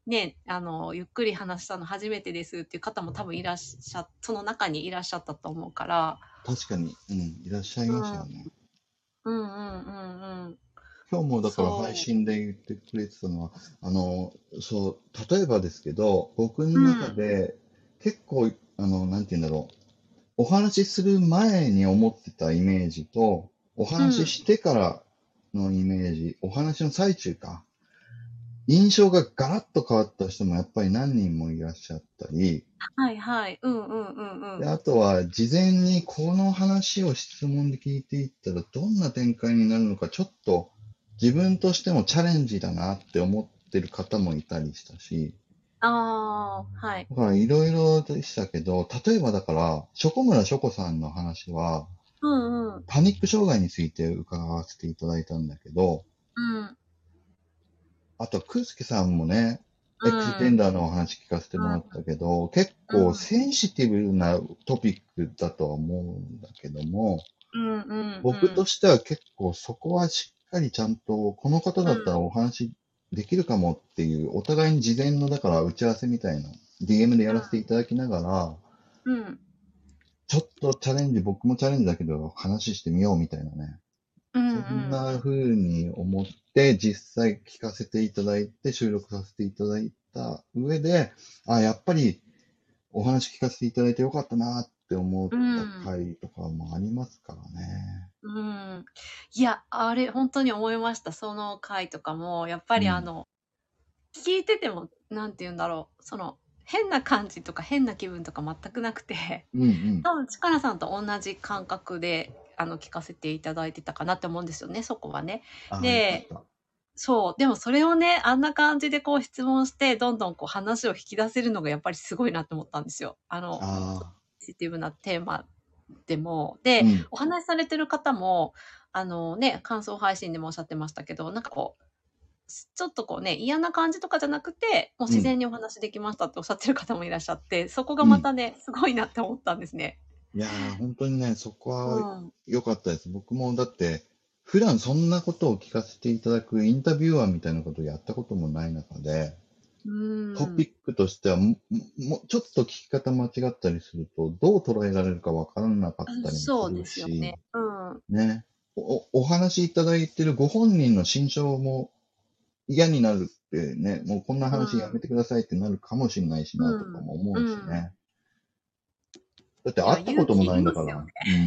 ね、あの、ゆっくり話したの初めてですっていう方も多分いらっしゃ、その中にいらっしゃったと思うから、 確かに、うん、いらっしゃいうん、うんましたよね。 うんうんうん。 今日もだから配そ信で言ってくれてたのは、あの、そう、例えばですけど、僕のう。う中ん、 で結構、あの、なんて言うんだろう、お話しする前に思ってたイメージと、おうん。 話ししてからのイメージ、お話の最中か、印象がガラッと変わった人もやっぱり何人もいらっしゃったり、 はいはい。うんうんうんうで、 ん。 あとは事前にこの話を質問で聞いていったらどんな展開になるのかちょっと自分としてもチャレンジだなって思ってる方もいたりしたし、 ああ、はい。 だからいろいろでしたけど、例えばだから、しょこむらしょこさんの話は、 うんうん。 パニック障害について伺わせていただいたんだけど、 うん。 あと、くーすけさんもね、 うエクステンん。 ダーのお話聞かせてもらったけど、結構うん。 センシティブなトピックだとは思うんだけども、 うんうんう僕とん。 しては結構そこはしっかりちゃんと、この方だったらお話できるかもっていう、お互いに事前の、だから打ち合わせみたいな、ディーエム でやらせていただきながら、 うん。うん。 ちょっとチャレンジ、僕もチャレンジだけど話してみようみたいなね。 うんうそんんうん。 な風に思って実際聞かせていただいて収録させていただいた上で、あ、やっぱりお話聞かせていただいてよかったなって思っうたん。 回とかもありますからね。 うん。いや、あれ、本当に思いました。その回とかも、やっぱうん。 りあの、聞いてても、なんて言うんだろう、その、変な感じとか変な気分とか全くなくて、 うんうん。 多分、チカラさんと同じ感覚で、あの、聞かせていただいてたかなって思うんですよね、そこはね。 ああ、よかっで、 た。 そう、でもそれをね、あんな感じでこう質問して、どんどんこう話を引き出せるのがやっぱりすごいなと思ったんですよ。あの、 ああ、 ポジティブなテーマでも。で、 うん。 お話しされてる方も、あのね、感想配信でもおっしゃってましたけど、なんかこう、ちょっとこうね、嫌な感じとかじゃなくて、もううん。 自然にお話できましたっておっしゃってる方もいらっしゃって、そこがうん。 またね、すごいなって思ったんですね。 いやー、本当にね、そこうはん。 良かったです。僕もだって、普段そんなことを聞かせていただくインタビュアーみたいなことをやったこともない中で、 うトピん。 ックとしてはも、もちょっと聞き方間違ったりすると、どう捉えられるかわからなかったりもすそうでるすよね。 し、 うん。 ね。お、お話しいただいてるご本人の心象も嫌になるってね、もうこんなうん。 話やめてくださいってなるかもしれないしなとかうん。 も思うしうん。 ね。だっていや、 会ったことも勇気いないんだから。 りますよね。 うん。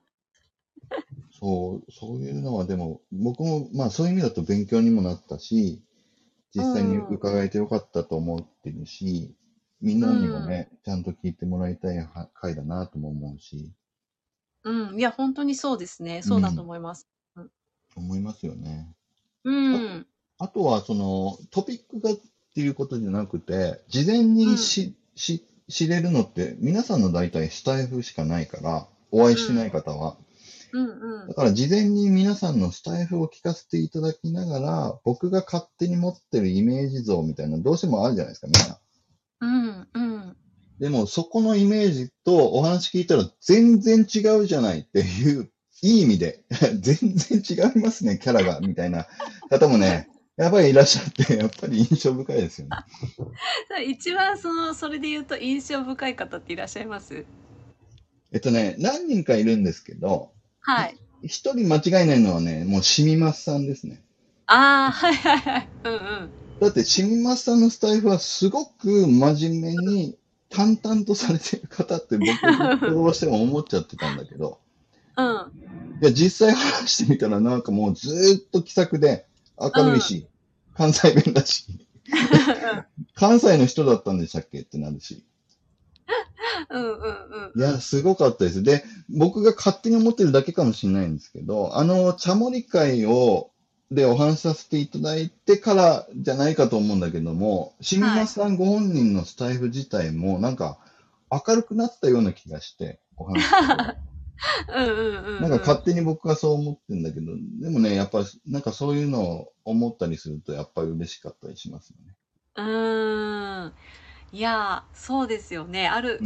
そう、そういうのはでも、僕もまあそういう意味だと勉強にもなったし、 う実際にん。 伺えてよかったと思ってるし、みんうなにもん。 ね、ちゃんと聞いてもらいたいは回だなとも思うし、 うん。いや、本当にそうですね。そうだとうん、 思います。うん。 思いますよね。 うあ、 ん。 あとはそのトピックがっていうことじゃなくて、事前にうん。 し、し、知れるのって皆さんの大体スタイフしかないから、お会いしてない方は。 うんうん。 だから事前に皆さんのスタイフを聞かせていただきながら、僕が勝手に持ってるイメージ像みたいなのどうしてもあるじゃないですか、みんな。 うんうん。 でもそこのイメージとお話聞いたら全然違うじゃないっていう、いい意味で、全然違いますね、キャラが、みたいな方もね、やっぱりいらっしゃって、やっぱり印象深いですよね。 一番その、それで言うと印象深い方っていらっしゃいます？ えっとね、何人かいるんですけど、いはい。 一人間違いないのはね、もうしみますさんですね。 ああ、はいはいはい。うんうん。 だって、しみますさんのスタイフはすごく真面目に淡々とされてる方って僕ずっとどうしても思っちゃってたんだけど、 うん。 いや、実際話してみたらなんかもうずーっと気さくでうん。 明るいし、関西弁だし、関西の人だったんでしたっけってなるし。 うんうんうんいや、 うん。 すごかったです。で、僕が勝手に思ってるだけかもしれないんですけど、あの、茶盛会を、でお話しさせていただいてからじゃないかと思うんだけども、しみはい。 まさんご本人のスタイフ自体もなんか明るくなったような気がして、お話ししてて。 うんうんうんなんかうん。 勝手に僕がそう思ってんだけど、でもね、やっぱなんかそういうのを思ったりすると、やっぱり嬉しかったりしますよね。 うーん。いや、そうですよね。ある、 うん。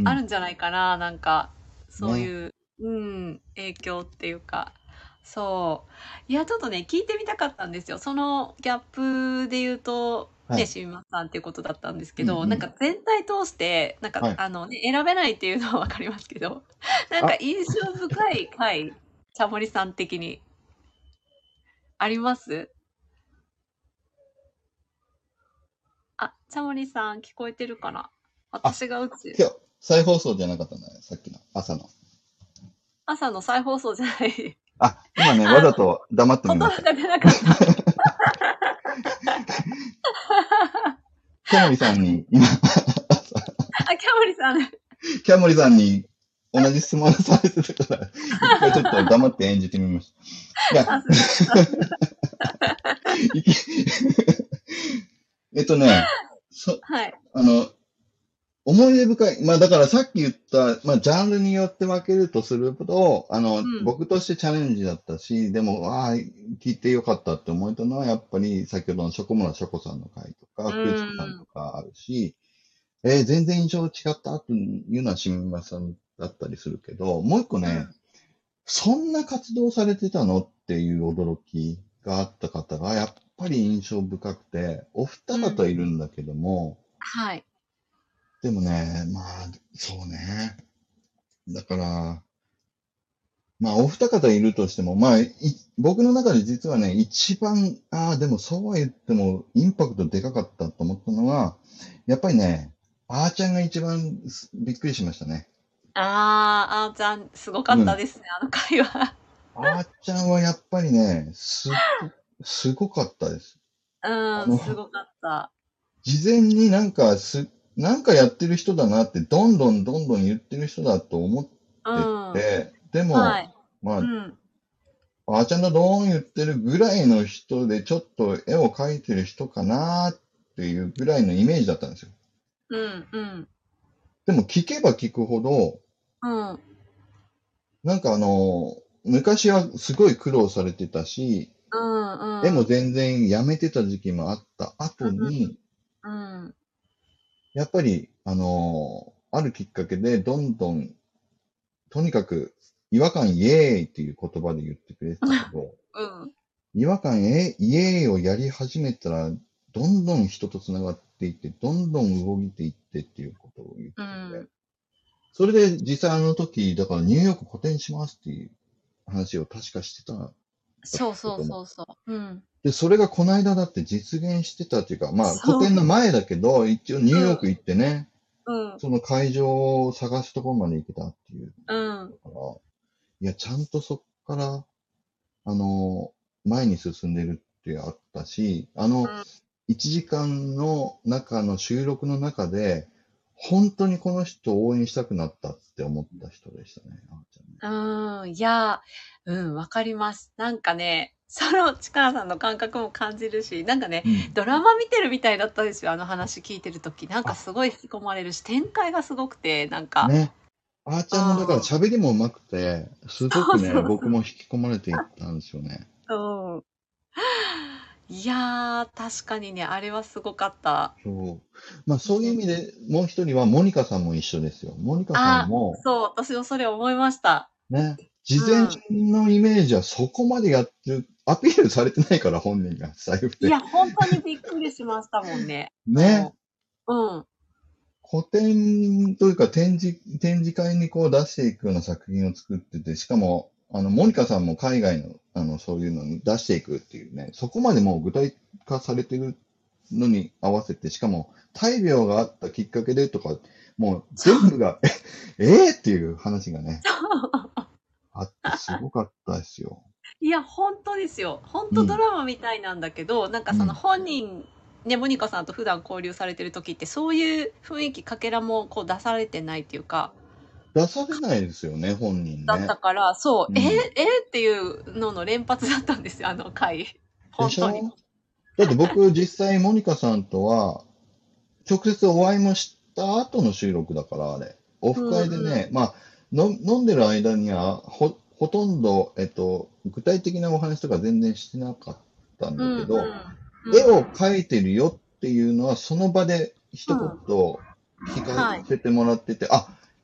あるんじゃないかな。なんか、そうね。 いう、うん、影響っていうか。 そう。いや、ちょっとね、聞いてみたかったんですよ。そのギャップで言うと、ね、 はい。 しみまさんっていうことだったんですけど、なんうんうん。 か全体通して、なんか、 はい。 あのね、選べないっていうのはわかりますけど、なんかあ、 印象深い回、チャモリさん的にあります？あ、チャモリさん聞こえてるかな？ あ、 私がうち、 今日、再放送じゃなかったんだね。さっきの朝の。 朝の再放送じゃない。 あ、今ね、わあ、 ざと黙ってみました。 言葉が出なかった。 キャモリさんに、今、 あ、キャモリさん。 キャモリさんに同じ質問されてたから、一回ちょっと黙って演じてみました。いや、 あ、すみません。 いきえっとね、そ、 はい。 あの、思い出深い。まあだからさっき言った、まあジャンルによって分けるとすると、あの、 うん。 僕としてチャレンジだったし、でも、ああ、聞いてよかったって思えたのは、やっぱり先ほどのショコムラショコさんの回とうか、クリスさんん。 とかあるし、えー全然印象違ったっていうのは新村さんだったりするけど、もう一個ね、 うん。 そんな活動されてたのっていう驚きがあった方が、やっぱり印象深くて、お二うん。 方いるんだけども、 はい。 でもね、まあ、そうね。だから、まあ、お二方いるとしても、まあ、い僕の中で実はね、一番、ああ、でもそうは言っても、インパクトでかかったと思ったのは、やっぱりね、あーちゃんが一番すびっくりしましたね。 ああ、あーちゃん、すごかうん。 ったですね、あの会話。 あーちゃんはやっぱりね、すっご、すごかったです。あうん、 の、 すごかった。 事前になんかす、なんかやってる人だなって、どんどんどんどん言ってる人だと思っうてん。 て、でも、 はい。 まあ、 うん。 あーちゃんのドーン言ってるぐらいの人で、ちょっと絵を描いてる人かなっていうぐらいのイメージだったんですよ。 うん、うん。 でも聞けば聞くほど、 うん。 なんかあの、昔はすごい苦労されてたし、 うん、 絵もうん。 全然やめてた時期もあった後に、 うん。うん。 やっぱり、あの、あるきっかけでどんどん、とにかく違和感イエーイっていう言葉で言ってくれてたけど、 うん。 違和感えイエーイをやり始めたら、どんどん人と繋がっていって、どんどん動いていってっていうことを言ってて、 うん。 それで実際あの時、だからニューヨーク個展しますっていう話を確かしてたんだそうそうと思う。 そうそう。うん。 で、それがこの間だって実現してたっていうか、まあ個そう。 展の前だけど、一応ニューヨーク行ってね、 うん。うん。 その会場を探すところまで行けたっていう。 うん。 だから、いや、ちゃんとそっから、あの、前に進んでるってあったし、あの、いちじかんの中の収録の中で、本当にこの人を応援したくなったって思った人でしたね。あーちゃんね。 うん。うん。いや、うん、わかります。なんかね、その力さんの感覚も感じるし、なんかね、 うん。 ドラマ見てるみたいだったんですよ、あの話聞いてるとき。なんかあ、 すごい引き込まれるし、展開がすごくて、なんか、 ね。あーちうゃんのだからん。 喋りも上手くて、すごそうくね、 そうそう。 僕も引き込まれていったんですよね。 うん。いやー、確かにね、あれはすごかった。 そう。まあうん。 そういう意味でもう一人はモニカさんも一緒ですよ。モニカさんあ、 もそう、私もそれ思いました。 ね、事前うん。 のイメージはそこまでやってる、アピールされてないから本人が財布で。 いや、本当にびっくりしましたもんね。あね。 の、うん。 個展というか展示、展示会にこう出していくような作品を作ってて、しかも、あの、モニカさんも海外の、あの、そういうのに出していくっていうね、そこまでもう具体化されてるのに合わせて、しかも、大病があったきっかけでとか、もうそう。 全部が、ええーっていう話がね、あってすごかったですよ。 いや、本当ですよ。本当ドうん、 ラマみたいなんだけど、なんかそのうん。 本人、ね、モニカさんと普段交流されてる時って、そういう雰囲気かけらもこう出されてないっていうか、 出されないですよね、本人だったね。 から、そう、えー、 うん。 えーっていうのの連発だったんですよ、あの回。本当に。 でしょ？だって僕実際モニカさんとは直接お会いもした後の収録だから、あれ。オフうんうん。 会でね、まあ、の飲んでる間にはほ、ほとんど、えっと、具体的なお話とか全然してなかったんうんうん。 だけど、絵をうん。 描いてるよっていうのはその場で一言うん。 聞かはい。 せてもらってて、あ、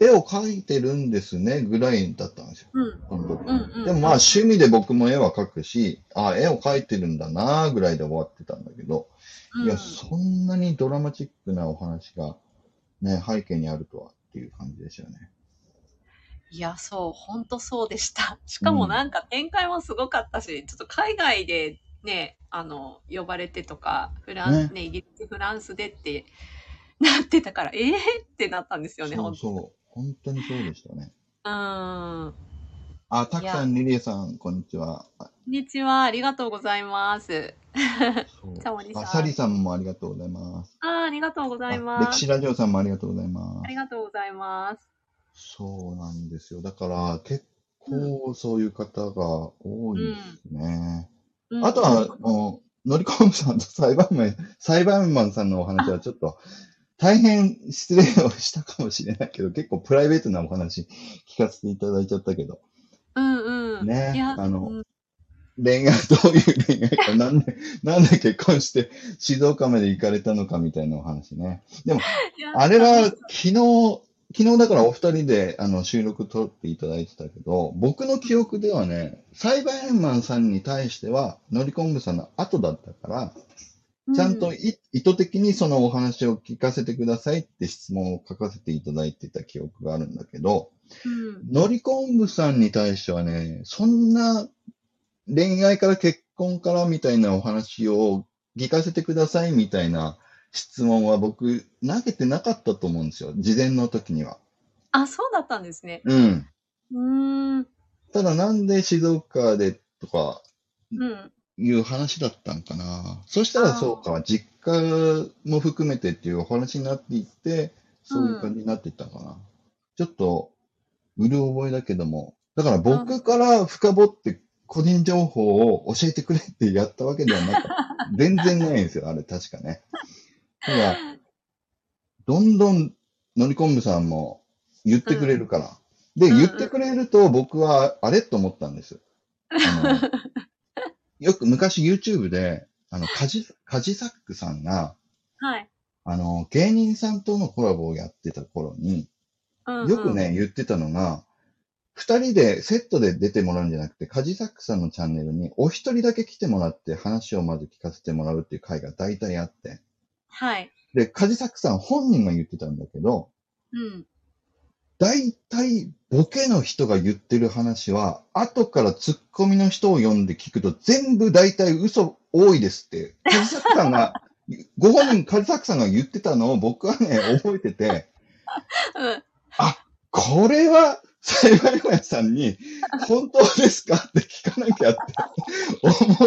絵を描いてるんですね、ぐらいだったんですよ。 うん。 その時。 うんうんでもまあ趣味で僕も絵は描くし、あ、絵を描いてるんだなぐらいで終わってたんだけど、いや、 うん。 そんなにドラマチックなお話がね、背景にあるとはっていう感じですよね。 いや、そう、ほんとそうでした。しかもうん。 なんか展開もすごかったし、ちょっと海外でね、あの、呼ばれてとか、フラン、 ね。 ね、イギリス、フランスでってなってたから、ええー、ってなったんですよね、ほん。 そうそう。本当にそうでしたね。 うーん。 あ、たいや、 くさん、リリエさん、こんにちは。あ、 こんにちは。ありがとうございます。 そタモリう。あ、サさん。 リさんもありがとうございます。 あー、ありがとうございあ、歴ます。 史ラジオさんもありがとうございあります。 がとうございます。 そうなんですよ。だから、結うん。 構そういう方が多いでうん。 すね。 うんうん。 あとは、もう、のりこむさんと裁判マン、裁判マンさんのお話はあ、 ちょっと、大変失礼をしたかもしれないけど、結構プライベートなお話聞かせていただいちゃったけど、 うんうん。いね、 や、 あの、 うん。 恋愛、どういう恋愛か、なんで、なんで結婚して静岡まで行かれたのかみたいなお話ね。でも、 いや、 あれは楽し昨日、昨日だからお二人であの収録撮っていただいてたけど、僕の記憶ではね、裁判員マンさんに対しては、のりこんぶさんの後だったから、 うちゃんとん。 い意図的にそのお話を聞かせてくださいって質問を書かせていただいてた記憶があるんだけど、 うん。 のりこんぶさんに対してはね、そんな恋愛から結婚からみたいなお話を聞かせてくださいみたいな質問は僕投げてなかったと思うんですよ。事前の時には。 あ、そうだったんですね。 うん。 うーん。 ただなんで静岡でとかうん。 いう話だったんかな。そしたらそうあか、実家も含めてっていうお話になっていって、 あ、 そういううん。 感じになっていったかな。ちょっと、うる覚えだけども。だからうん。 僕から深掘って個人情報を教えてくれってやったわけではなかった。全然ないんですよ、あれ確かね。ただ、どんどん乗り込むさんも言ってくれうん。 るから。で、 うん言ってうん。 くれると僕はあれと思ったんです。あの、よく昔 YouTube で、あの、カジ、カジサックさんが、 はい。 あの、芸人さんとのコラボをやってた頃に、 うんうん。 よくね、言ってたのが、二人でセットで出てもらうんじゃなくて、カジサックさんのチャンネルにお一人だけ来てもらって話をまず聞かせてもらうっていう回が大体あって。 はい。 で、カジサックさん本人が言ってたんだけど、 うん。 大体ボケの人が言ってる話は、後からツッコミの人を読んで聞くと全部大体嘘多いですって、カジサックさんが、ご本人カジサックさんが言ってたのを僕はね、覚えてて、 うん。 あ、これは、裁判員さんに、本当ですかって聞かなきゃって思って、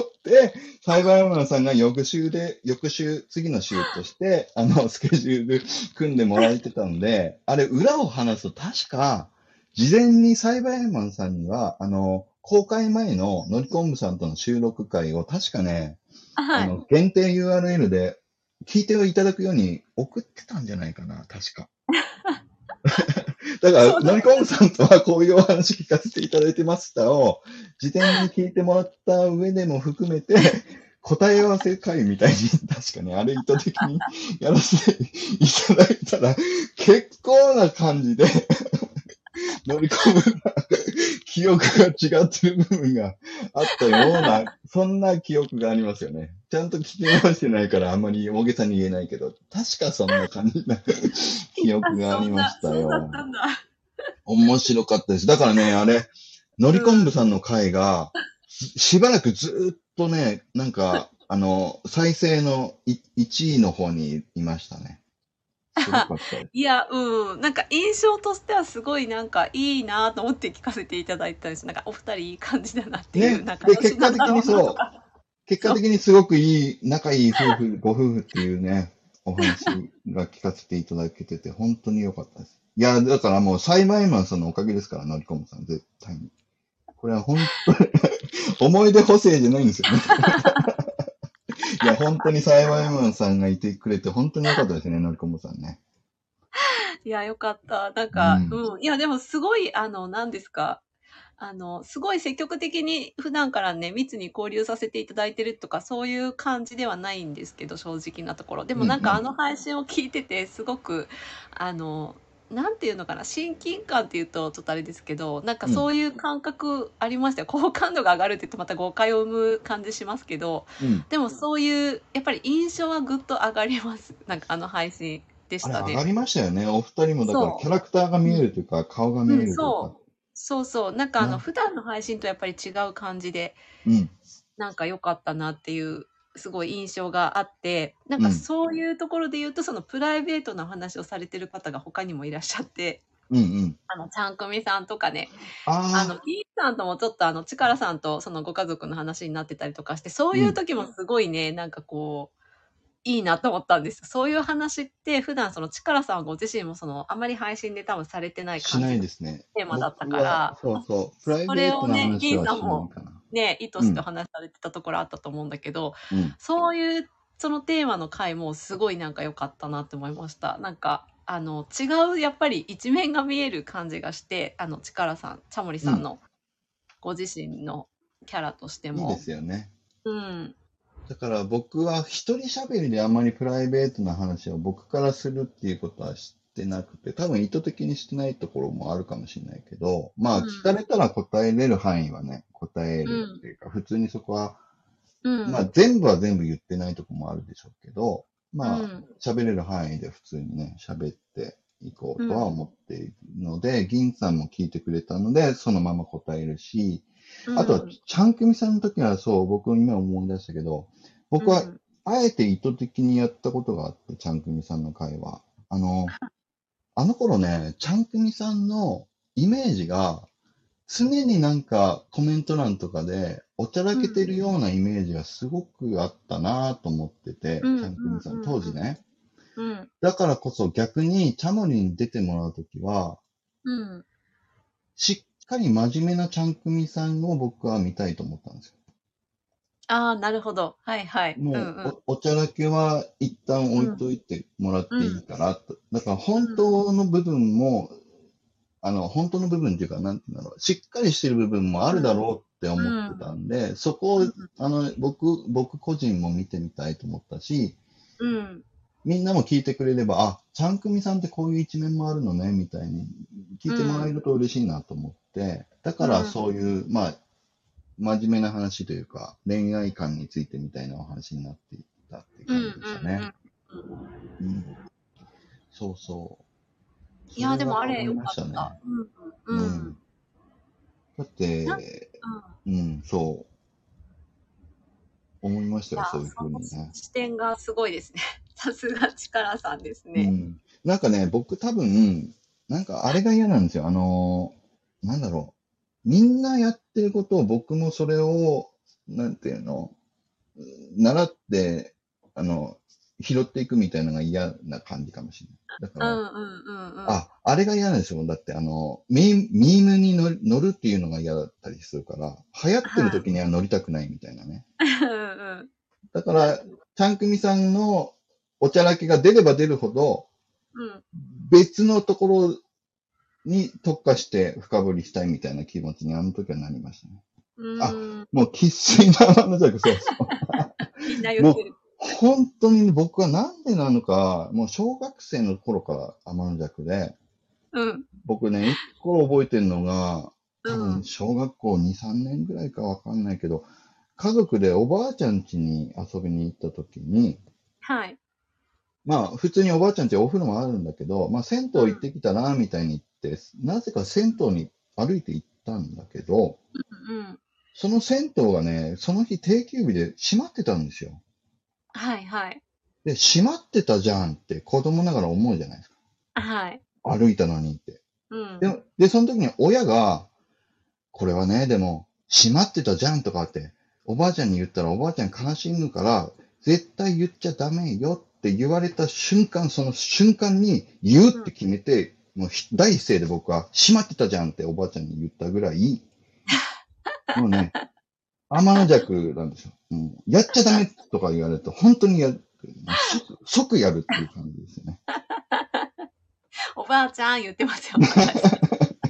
裁判員さんが翌週で、翌週、次の週として、あの、スケジュール組んでもらえてたんで、あれ、裏を話すと確か、事前に裁判員さんには、あの、公開前ののりこんぶさんとの収録会を確かね、あはい。 の、限定 ユーアールエル で聞いていただくように送ってたんじゃないかな、確か。だから、 そうだ。 のりこんさんとはこういうお話聞かせていただいてましたを、事前に聞いてもらった上でも含めて、答え合わせ会みたいに、確かにあれ意図的にやらせていただいたら、結構な感じで乗り込む記憶が違ってる部分があったような、そんな記憶がありますよね。ちゃんと聞き直してないからあんまり大げさに言えないけど、確かそんな感じな記あ、 憶がありましそんな、そうだったよ。 たんだ。 面白かったです。だからね、あれ、のりこんぶうん。 さんの回が、ししばらくずーっとね、なんか、あの、再生のいいちいの方にいましたね。すごかったです。 いや、うん。なんか印象としてはすごいなんかいいなと思って聞かせていただいたんです。なんかお二人いい感じだなっていう、 ね。で、 仲良し結果的なんだろうなとにそう、 か。 結果そう。 的にすごくいい、仲いい夫婦、ご夫婦っていうね、お話が聞かせていただけてて、本当に良かったです。いや、だからもう、裁判員マンさんのおかげですから、のりこむさん、絶対に。これは本当に思い出補正じゃないんですよね。いや、本当に裁判員マンさんがいてくれて、本当に良かったですね、のりこむさんね。 いや、よかった。なんか、 うん。 うん。いや、でもすごい、あの、何ですか。あの、すごい積極的に普段からね、密に交流させていただいてるとか、そういう感じではないんですけど、正直なところ。でうん、うもなんかあん。 の配信を聞いてて、すごく、あの、 なんていうのかな、親近感っていうとちょっとあれですけど、なんかうん、 そういう感覚ありましたよ。好感度が上がるって言うとまた誤解を生む感じしますけど、 うん。 でもそういう、やっぱり印象はぐっと上がります。なんかあの配信でしあれたね。 上がりましたよね。お二人もだからキャそラクターが見う。うん。 えるというか、顔が見うん、 えるというか。 そう。そうそう。なんかあの、 な、 普段の配信とやっぱり違う感じで、 うん、 なんか良かったなっていう、すごい印象があって、なんかうん、 そういうところで言うと、そのプライベートな話をされてる方が他にもいらっしゃって、 うん、うん。 あの、ちゃんくみさんとかね、あの、 ああ、 ギーさんともちょっとあの、チカラさんとそのご家族の話になってたりとかして、そういううん。 時もすごいね、なんかこう、いいなと思ったんですよ。そういう話って普段そのチカラさんご自身もその、あまり配信で多分されてないしない感じのですね。 テーマだった僕は、 から、 そうそう、プライそベートなれをね、銀話はしないさんもかな。 ね、意図しておうん、 話しされてたところあったと思うんだけど、 うん。 そういうそのテーマの回もすごいなんか良かったなって思いました。なんか、あの、違うやっぱり一面が見える感じがして、あの、チカラさん、チャモリうん。 さんのご自身のキャラとしていいでも。 すよね。 うん。 だから僕は一人喋りであんまりプライベートな話を僕からするっていうことは知ってなくて、多分意図的にしてないところもあるかもしれないけど、まあ聞かうん。 れたら答えれる範囲はね、答えうん。 るっていうか、普通にそこは、 うまあん。 全部は全部言ってないところもあるでしょうけど、まあうん。 喋れる範囲で普通にね、喋っていこうとはうん。 思っているので、銀さんも聞いてくれたので、そのまま答えるし、 うあとは、 ん。 ちゃんくみさんの時はそう、僕今思い出したけど、僕はうん。 あえて意図的にやったことがあって、ちゃんくみさんの会話。あの、あの頃ね、ちゃんくみさんのイメージが常になんかコメント欄とかでおちゃらうん。 けてるようなイメージがすごくあったなと思ってて、 うん。 ちゃんくみさん、 うん。 当時ね。 うん。うん。 だからこそ逆にチャモリに出てもらうときは、 うん。 しっかり真面目なちゃんくみさんを僕は見たいと思ったんですよ。 ああ、なるほど。はいはい。うんうん。 もうお、おちゃらけは一旦置いうん。 といてもらっていいうん。 からと。だから本うん。 当の部分も、あの、本当の部分っていうか、なんていうんだろう、しっかりしてる部分もあるだうん。 ろうって思ってうん。 たんで、そこを、 うん。 あの、僕、僕個人も見てみたいと思ったし、 うん。 みんなも聞いてくれれば、あ、ちゃんくみさんってこういう一面もあるのね、みたいに聞いてもらえうん。 ると嬉しいなと思って、だからうん。 そういう、まあ、真面目な話というか、恋愛観についてみたいなお話になっていったっていううん。うん。 感じでしたね。 うん。 うん。そうそう。 いや、 それでもあは思いれ良かった。 ましたね。 うん。 ううん。 ん。だっなんて、 うん。 うん、そう、思いましたよ、 いや、 そういうそのふうにね。 視点がすごいですね。さすが力さんですね。 うん。なんかね、僕多分、なんかあれが嫌なんですよ。あの、なんだろう。みんなやってることを僕もそれを、なんていうの、習って、あの、拾っていくみたいなのが嫌な感じかもしれない。だから、 うんうんうんうん。 あ、あれが嫌なんですよ。だって、あの、ミーミームに乗る乗るっていうのが嫌だったりするから、流行ってるはい。 時には乗りたくないみたいなね。 うんうん。 だから、ちゃんくみさんのおちゃらけが出れば出るほど、 うん。 別のところに特化して深掘りしたいみたいな気持ちにあの時はなりましたね。 うあ、 ーん。 もう生粋な天の弱、そうそう。 みんな言っもう、 てる。 本当に僕はなんでなのか、もう小学生の頃から天の弱で、 うん。 僕ね、一個覚えてるのが、 う多分ん。 小学校に、さんねんぐらいかわかんないけど、家族でおばあちゃん家に遊びに行った時に、 はい。 まあ普通におばあちゃん家お風呂もあるんだけど、まあ銭湯うん。 行ってきたな、みたいに言って、なぜか銭湯に歩いて行ったんだけど、 うん。 その銭湯がね、その日定休日で閉まってたんですよ。 はいはい。 で、閉まってたじゃんって子供ながら思うじゃないですか。 はい。 歩いたのにって。 うん。 で、で、その時に親が、これはね、でも、閉まってたじゃんとかって、おばあちゃんに言ったらおばあちゃん悲しむから、絶対言っちゃダメよって言われた瞬間、その瞬間に言うっうん。 て決めて、もうひ第一声で僕は閉まってたじゃんっておばあちゃんに言ったぐらい、もうね、天の弱なんですよ。うん、やっちゃダメとか言われると、本当にやる。即、即やるっていう感じですよね。 おばあちゃん言ってますよ、私。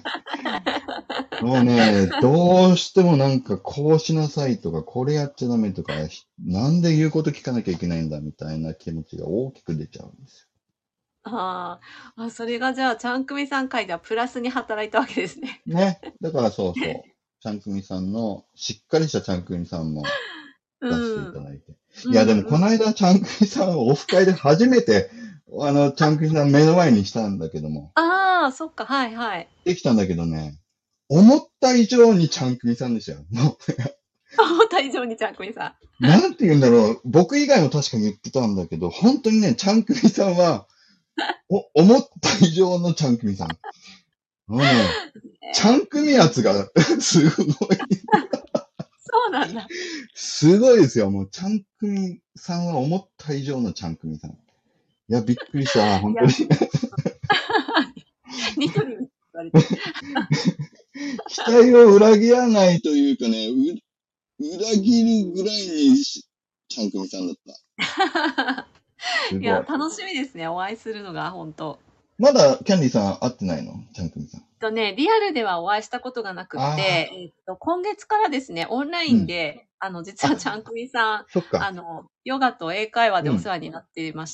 もうね、どうしてもなんかこうしなさいとか、これやっちゃダメとか、なんで言うこと聞かなきゃいけないんだみたいな気持ちが大きく出ちゃうんですあーあ、それがじゃあ、ちゃんくみさん会ではプラスに働いたわけですね。 ね。だからそうそう。ちゃんくみさんの、しっかりしたちゃんくみさんもう出していたん。 だいて。 ういや、でもんうん。 この間、ちゃんくみさんをオフ会で初めて、あの、ちゃんくみさん目の前にしたんだけども、 ああ、そっか、はいはい。 できたんだけどね、思った以上にちゃんくみさんでしたよ。もう、 思った以上にちゃんくみさなんて言うんだろう。僕以外も確かに言ってたんだけど、本当にね、ちゃんくみさんは、お、思った以上のちゃんくみさん。もうね、 ん。 ちゃんえー、 くみ圧がすごい、 そうなんだ。 すごいですよ。もうちゃんくみさんは思った以上のちゃんくみさん。いや、びっくりした。本当に。 いや、ニトリに言われてる。 期待を裏切らないというかね、う裏切るぐらいにしちゃんくみさんだった。すいや、 ごい。 楽しみですね、お会いするのが、本当まだキャンディーさん会ってないのちゃんくみさん。 とね、リアルではお会いしたことがなくっああ、 て、えっと、今月からですね、オンライうん。 ンで、あの、実はあ、 ちゃんくみさん、 そっか。 あの、ヨガと英会話でうん。 お世話になっていまして、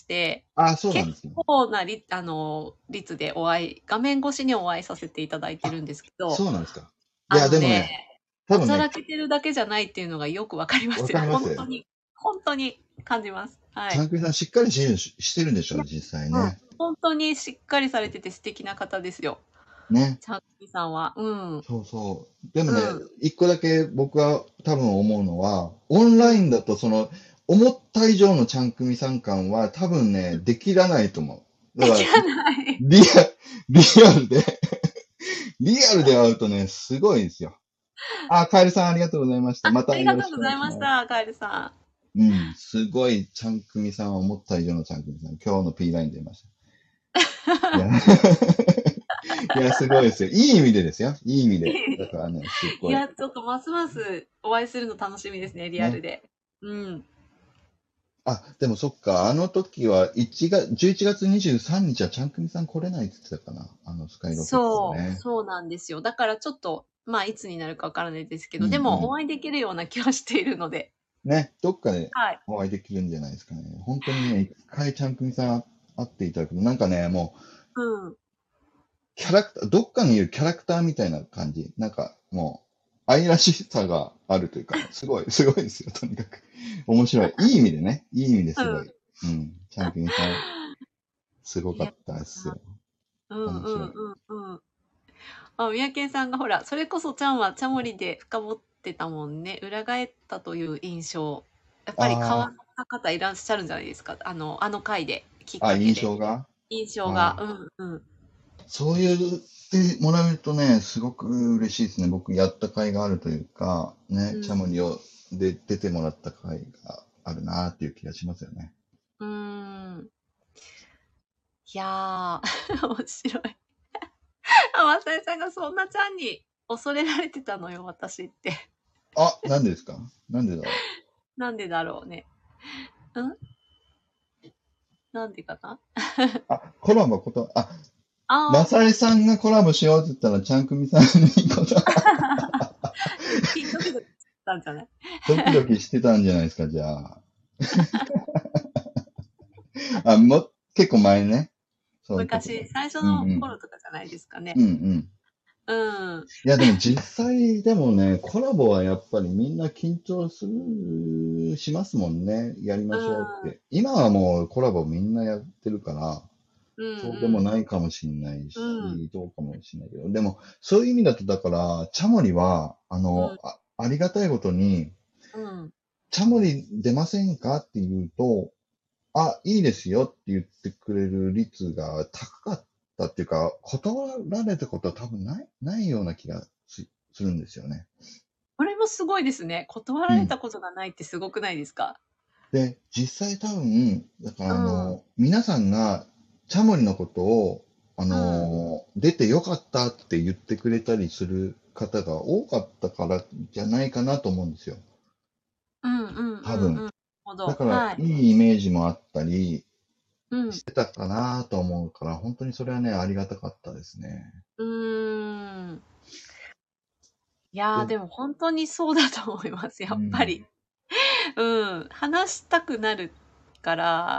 ああ、そうなん結ですね。 構な率、あの、率でお会い、画面越しにお会いさせていただいてあ、 るんですけど、 そうなんですか。いや、 あのね、 でもね、多お分ね、 ちゃらけてるだけじゃないっていうのがよくわかりますよ。 わかります。 本当に、本当に感じます。はい。 ちゃんくみさんしっかりしてるしてるんでしょ、 いや、 実際うん、 ね。 本当にしっかりされてて素敵な方ですよ。 ね。 ちゃんくみさんは。うん。 そうそう。でもね、 うん。 一個だけ僕は多分思うのは、オンうん。 ラインだとその、思った以上のちゃんくみさん感は多分ね、できらないと思う。だできから、 ない。 リア、リアルで、リアルで会うとね、すごいですよ。あ、カエルさんありがとうございました。 あ、 まありがとうごたよろしくお願ざいましいします。 た、カエルさうん、すごい、ちゃんくみさんは思った以上のちゃんくみさん。今日の P ラインで出ました。いや、 ん。 いや、すごいですよ。いい意味でですよ。いい意味で。だからね、すっごい。 いや、ちょっとますますお会いするの楽しみですね、リアルね。 で。うん。 あ、でもそっか、あの時はいちがつ、じゅういちがつにじゅうさんにちはちゃんくみさん来れないって言ってたかな。あのスカイロケットはそう、 ね。 そうなんですよ。だからちょっと、まあ、いつになるかわからないですけうんうど、でもおん。 会いできるような気はしているので。 ね、どっかではい。 お会いできるんじゃないですかね。本当にね、一回ちゃんくみさん会っていただくと、なんかね、もう、 うん。 キャラクター、どっかにいるキャラクターみたいな感じ。なんかもう、愛らしさがあるというか、すごい、すごいですよ、とにかく。面白い。いい意味でね。いい意味でうん。 すごい。うん。ちゃんくみさん、すごいや、 かったですよ。 うんう面白い。 んうんうん。あ、三宅さんがほら、それこそちゃんはチャモリで深掘ってたもんね。裏返ったという印象。やっぱり変わあった方いらっしゃるんじゃないですか。あの、あの回で、きっあ、あ、印かけで。 象が印象が。 ああ、 うんうん。 そう言ってもらえるとね、すごく嬉しいですね。僕やった甲斐があるというか、ね、チャうん。 モリをで出てもらった甲斐があるなっていう気がしますよね。 うーん。いやー、面白い。あ、まさえさんがそんなちゃんに恐れられてたのよ、私って。 あ、なんでですかなんでだろなんでだろうね。んなんでかな。 う。あ、コラボこと、あ、マあサエさんがコラボしようって言ったら、ちゃんくみさんにこと、 あ、きドキドキしたんじゃない？ ドキドキしてたんじゃないですか、じゃあ。あ、も、結構前ね。そういうこと昔、 か。 最初うんうん。 の頃とかじゃないですかね。 うんうん。 うん。 いや、でも実際でもね、コラボはやっぱりみんな緊張する、しますもんね。やりうましょうっん。 て。今はもうコラボみんなやってるから、 うんそうでもうん。 ないかもしれないうん。 し、どうかもしれないけど、でも、そういう意味だと、だから、チャモリは、あの、 うん。 あ、ありがたいことに、 うん。 チャモリ出ませんかって言うと、あ、いいですよって言ってくれる率が高かったっていうか、断られたことは多分ない、ないような気がす、するんですよね。 これもすごいですね。断うん。 られたことがないってすごくないですか？ で、実際多分、だかうらあん。 の、皆さんが、チャモリのことを、あうん。 の、出てよかったって言ってくれたりする方が多かったからじゃないかなと思うんですよ。 うんうん多分。 うんうん。なるほど。 だから、いはい。 いイメージもあったりうん。 してたかなと思うから、本当にそれはね、ありがたかったですね。 うーん。いやー、 で、 でも本当にそうだと思います、やうん。 っぱり。うん。話したくなるから、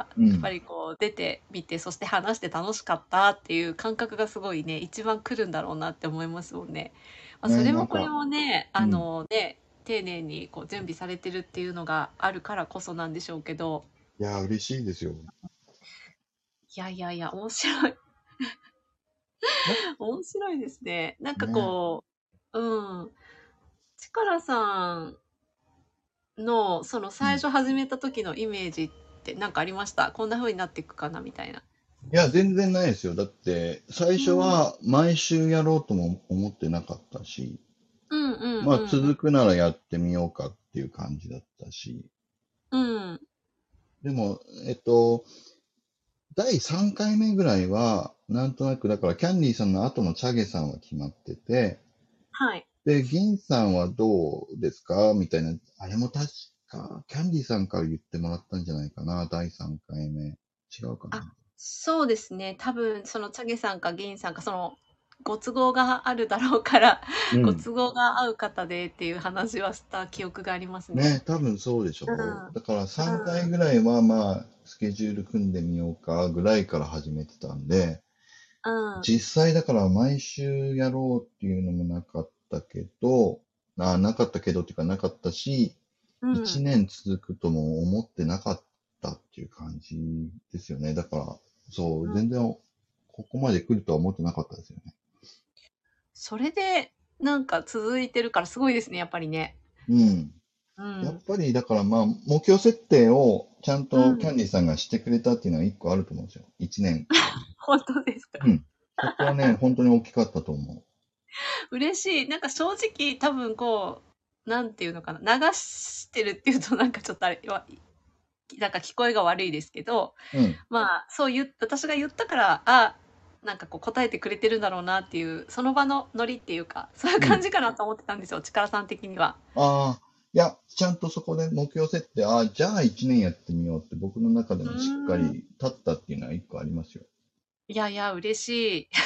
うん。 やっぱりこう出てみて、そして話して楽しかったっていう感覚がすごいね、一番来るんだろうなって思いますもんね。まあ、そね、 れなんか、 もこれもね、あうん。 のね、丁寧にこう準備されてるっていうのがあるからこそなんでしょうけど、 いや、嬉しいですよ。 いやいやいや、面白い、 な、 面白いですね。なんかね。 こう、うん、チカラさんの、そのうん。 最初始めた時のイメージって何かありました？こんな風になっていくかなみたいな。 いや、全然ないですよ。だって、最初うん。 は毎週やろうとも思ってなかったし、 うんうんまあ、 うんうん。 続くならやってみようかっていう感じだったし、 うん。 でも、えっと、だいさんかいめぐらいは、なんとなく、だからキャンディーさんの後のチャゲさんは決まってて、 はい。 で、銀さんはどうですかみたいな、あれも確か、キャンディーさんから言ってもらったんじゃないかな、だいさんかいめ。違うかな。 あ、そうですね。多分、そのチャゲさんかゲインさんか、その、ご都合があるだろうから、 うごん。 都合が合う方でっていう話はした記憶がありますね。 ね、多分そうでしうん。 ょう。だからさんかいうん。 ぐらいはまあ、スケジュール組んでみようかぐらいから始めてたんで、 うん。 実際だから毎週やろうっていうのもなかったけど、あ、なかったけどっていうかなかったし、1 うん。 年続くとも思ってなかったっていう感じですよね。だから、そう、 うん。 全然ここまで来るとは思ってなかったですよね。 それで、なんか続いてるからすごいですね、やっぱりね。 うん。やっうん。 ぱりだからまあ、目標設定をちゃんうん。 とキャンディーさんがしてくれたっていうのは一個あると思うんですよ。一年。 本当ですか？ うん。そこはね、本当に大きかったと思嬉しい。なんか正直多分こう、なんていうのかな、流してるっていうとなんかちょっとあれ、わなんか聞こえが悪いですけど、 う。うん。 まあ、そう言っ私が言ったから、あ、なんかこう答えてくれてるんだろうなっていう、その場のノリっていうか、そういううん。 感じかなと思ってたんですよ、力さん的には。 ああ、いや、ちゃんとそこで目標設定、ああ、じゃあ一年やってみようって僕の中でうもしっかーん。 り立ったっていうのは一個ありますよ。 いやいや、嬉しい。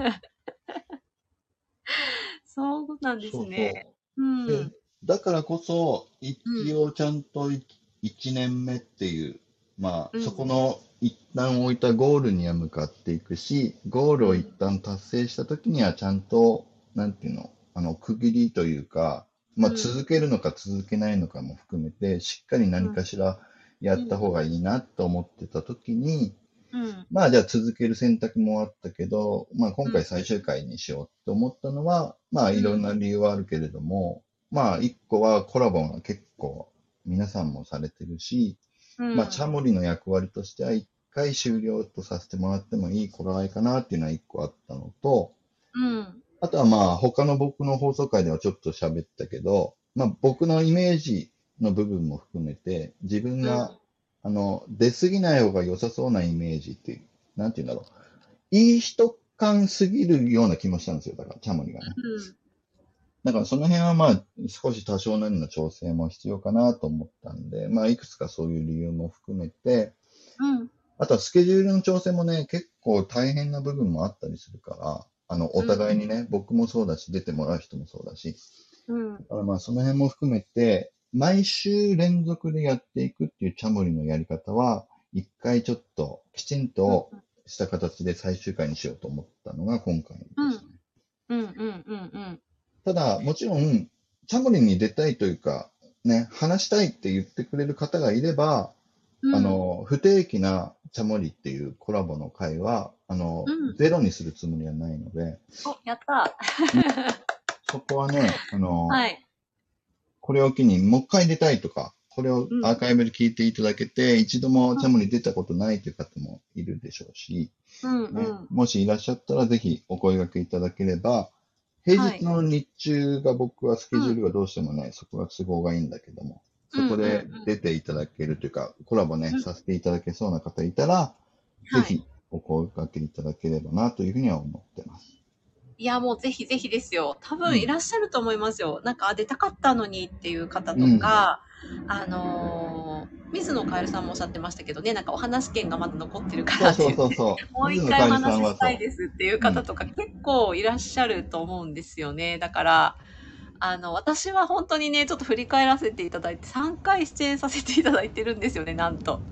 そうなんですそうね。 そうう。で、 ん。 だからこそ、 うん。 一応ちゃんとい一年目っていう、まあ、そこうん。 の一旦置いたゴールには向かっていくし、ゴールを一うん。 旦達成した時にはちゃんと、なんていうの、あの、区切りというか、まあ、 うん。 続けるのか続けないのかも含めて、しっかり何うん。 かしらやうん。 った方がいいなと思ってた時に、 うん。 まあじゃあ続ける選択もあったけど、まあ今うん。 回最終回にしようって思ったのは、まあいろんうん。 な理由はあるけれども、まあ一個はコラボが結構皆さんもされてるし、まあチうん。 ャモリの役割としては一回終了とさせてもらってもいい頃合いかなっていうのは一個あったのと、 うん。 あとはまあ他の僕の放送回ではちょっと喋ったけど、まあ僕のイメージの部分も含めて、自分がうん。 あの出過ぎない方が良さそうなイメージっていう、なんて言うんだろう。いい人感すぎるような気もしたんですよ。だから、チャモリがね。 うん。 だからその辺はまあ、少し多少なりの調整も必要かなと思ったんで、まあ、いくつかそういう理由も含めて、 うん。 あとはスケジュールの調整もね、結構大変な部分もあったりするから、あの、おうん。 互いにね、僕もそうだし、出てもらう人もそうだし、 うん。 だからまあ、その辺も含めて、毎週連続でやっていくっていうチャモリのやり方は、一回ちょっときちんうん。 とした形で最終回にしようと思ったのが今回うん。 ですね。 うん。うん。うん。うん。 ただ、もちろん、チャモリンに出たいというか、ね、話したいって言ってくれる方がいれば、 うん。 あの、不定期なチャモリっていうコラボの会は、あの、 うん。 ゼロにするつもりはないので、 お、やった。 うん、そこはね、あの、 はい。 これを機にもう一回出たいとか、これをうん。 アーカイブで聞いていただけて、一度もうん。 チャモリ出たことないという方もいるでしょうし、 うん。うね、 ん。 もしいらっしゃったらぜひお声掛けいただければ、平はい。 日の日中が僕はスケジューうん。 ルがどうしてもね、そこが都合がいいんだけども、 うん。 そこでうん。 出ていただけるというか、コラボね、 うん。 させていただけそうな方いたら、ぜはい。 ひお声掛けいただければなというふうには思ってます。 いや、もうぜひぜひですよ。多うん。 分いらっしゃると思いますよ。なんか、あ、出たかったのにっていう方とうん。 か、あのー、水野カエルさんもおっしゃってましたけどね、なんかお話券がまだ残ってるかそうそうらって言って、 そうそもう。 う一水野かえりさ回お話んはそししたいですっていうう。うん。 方とか結構いらっしゃると思うんですよね。だから、あの、私は本当にね、ちょっと振り返らせていただいて、さんかい出演させていただいてるんですよね、なんと。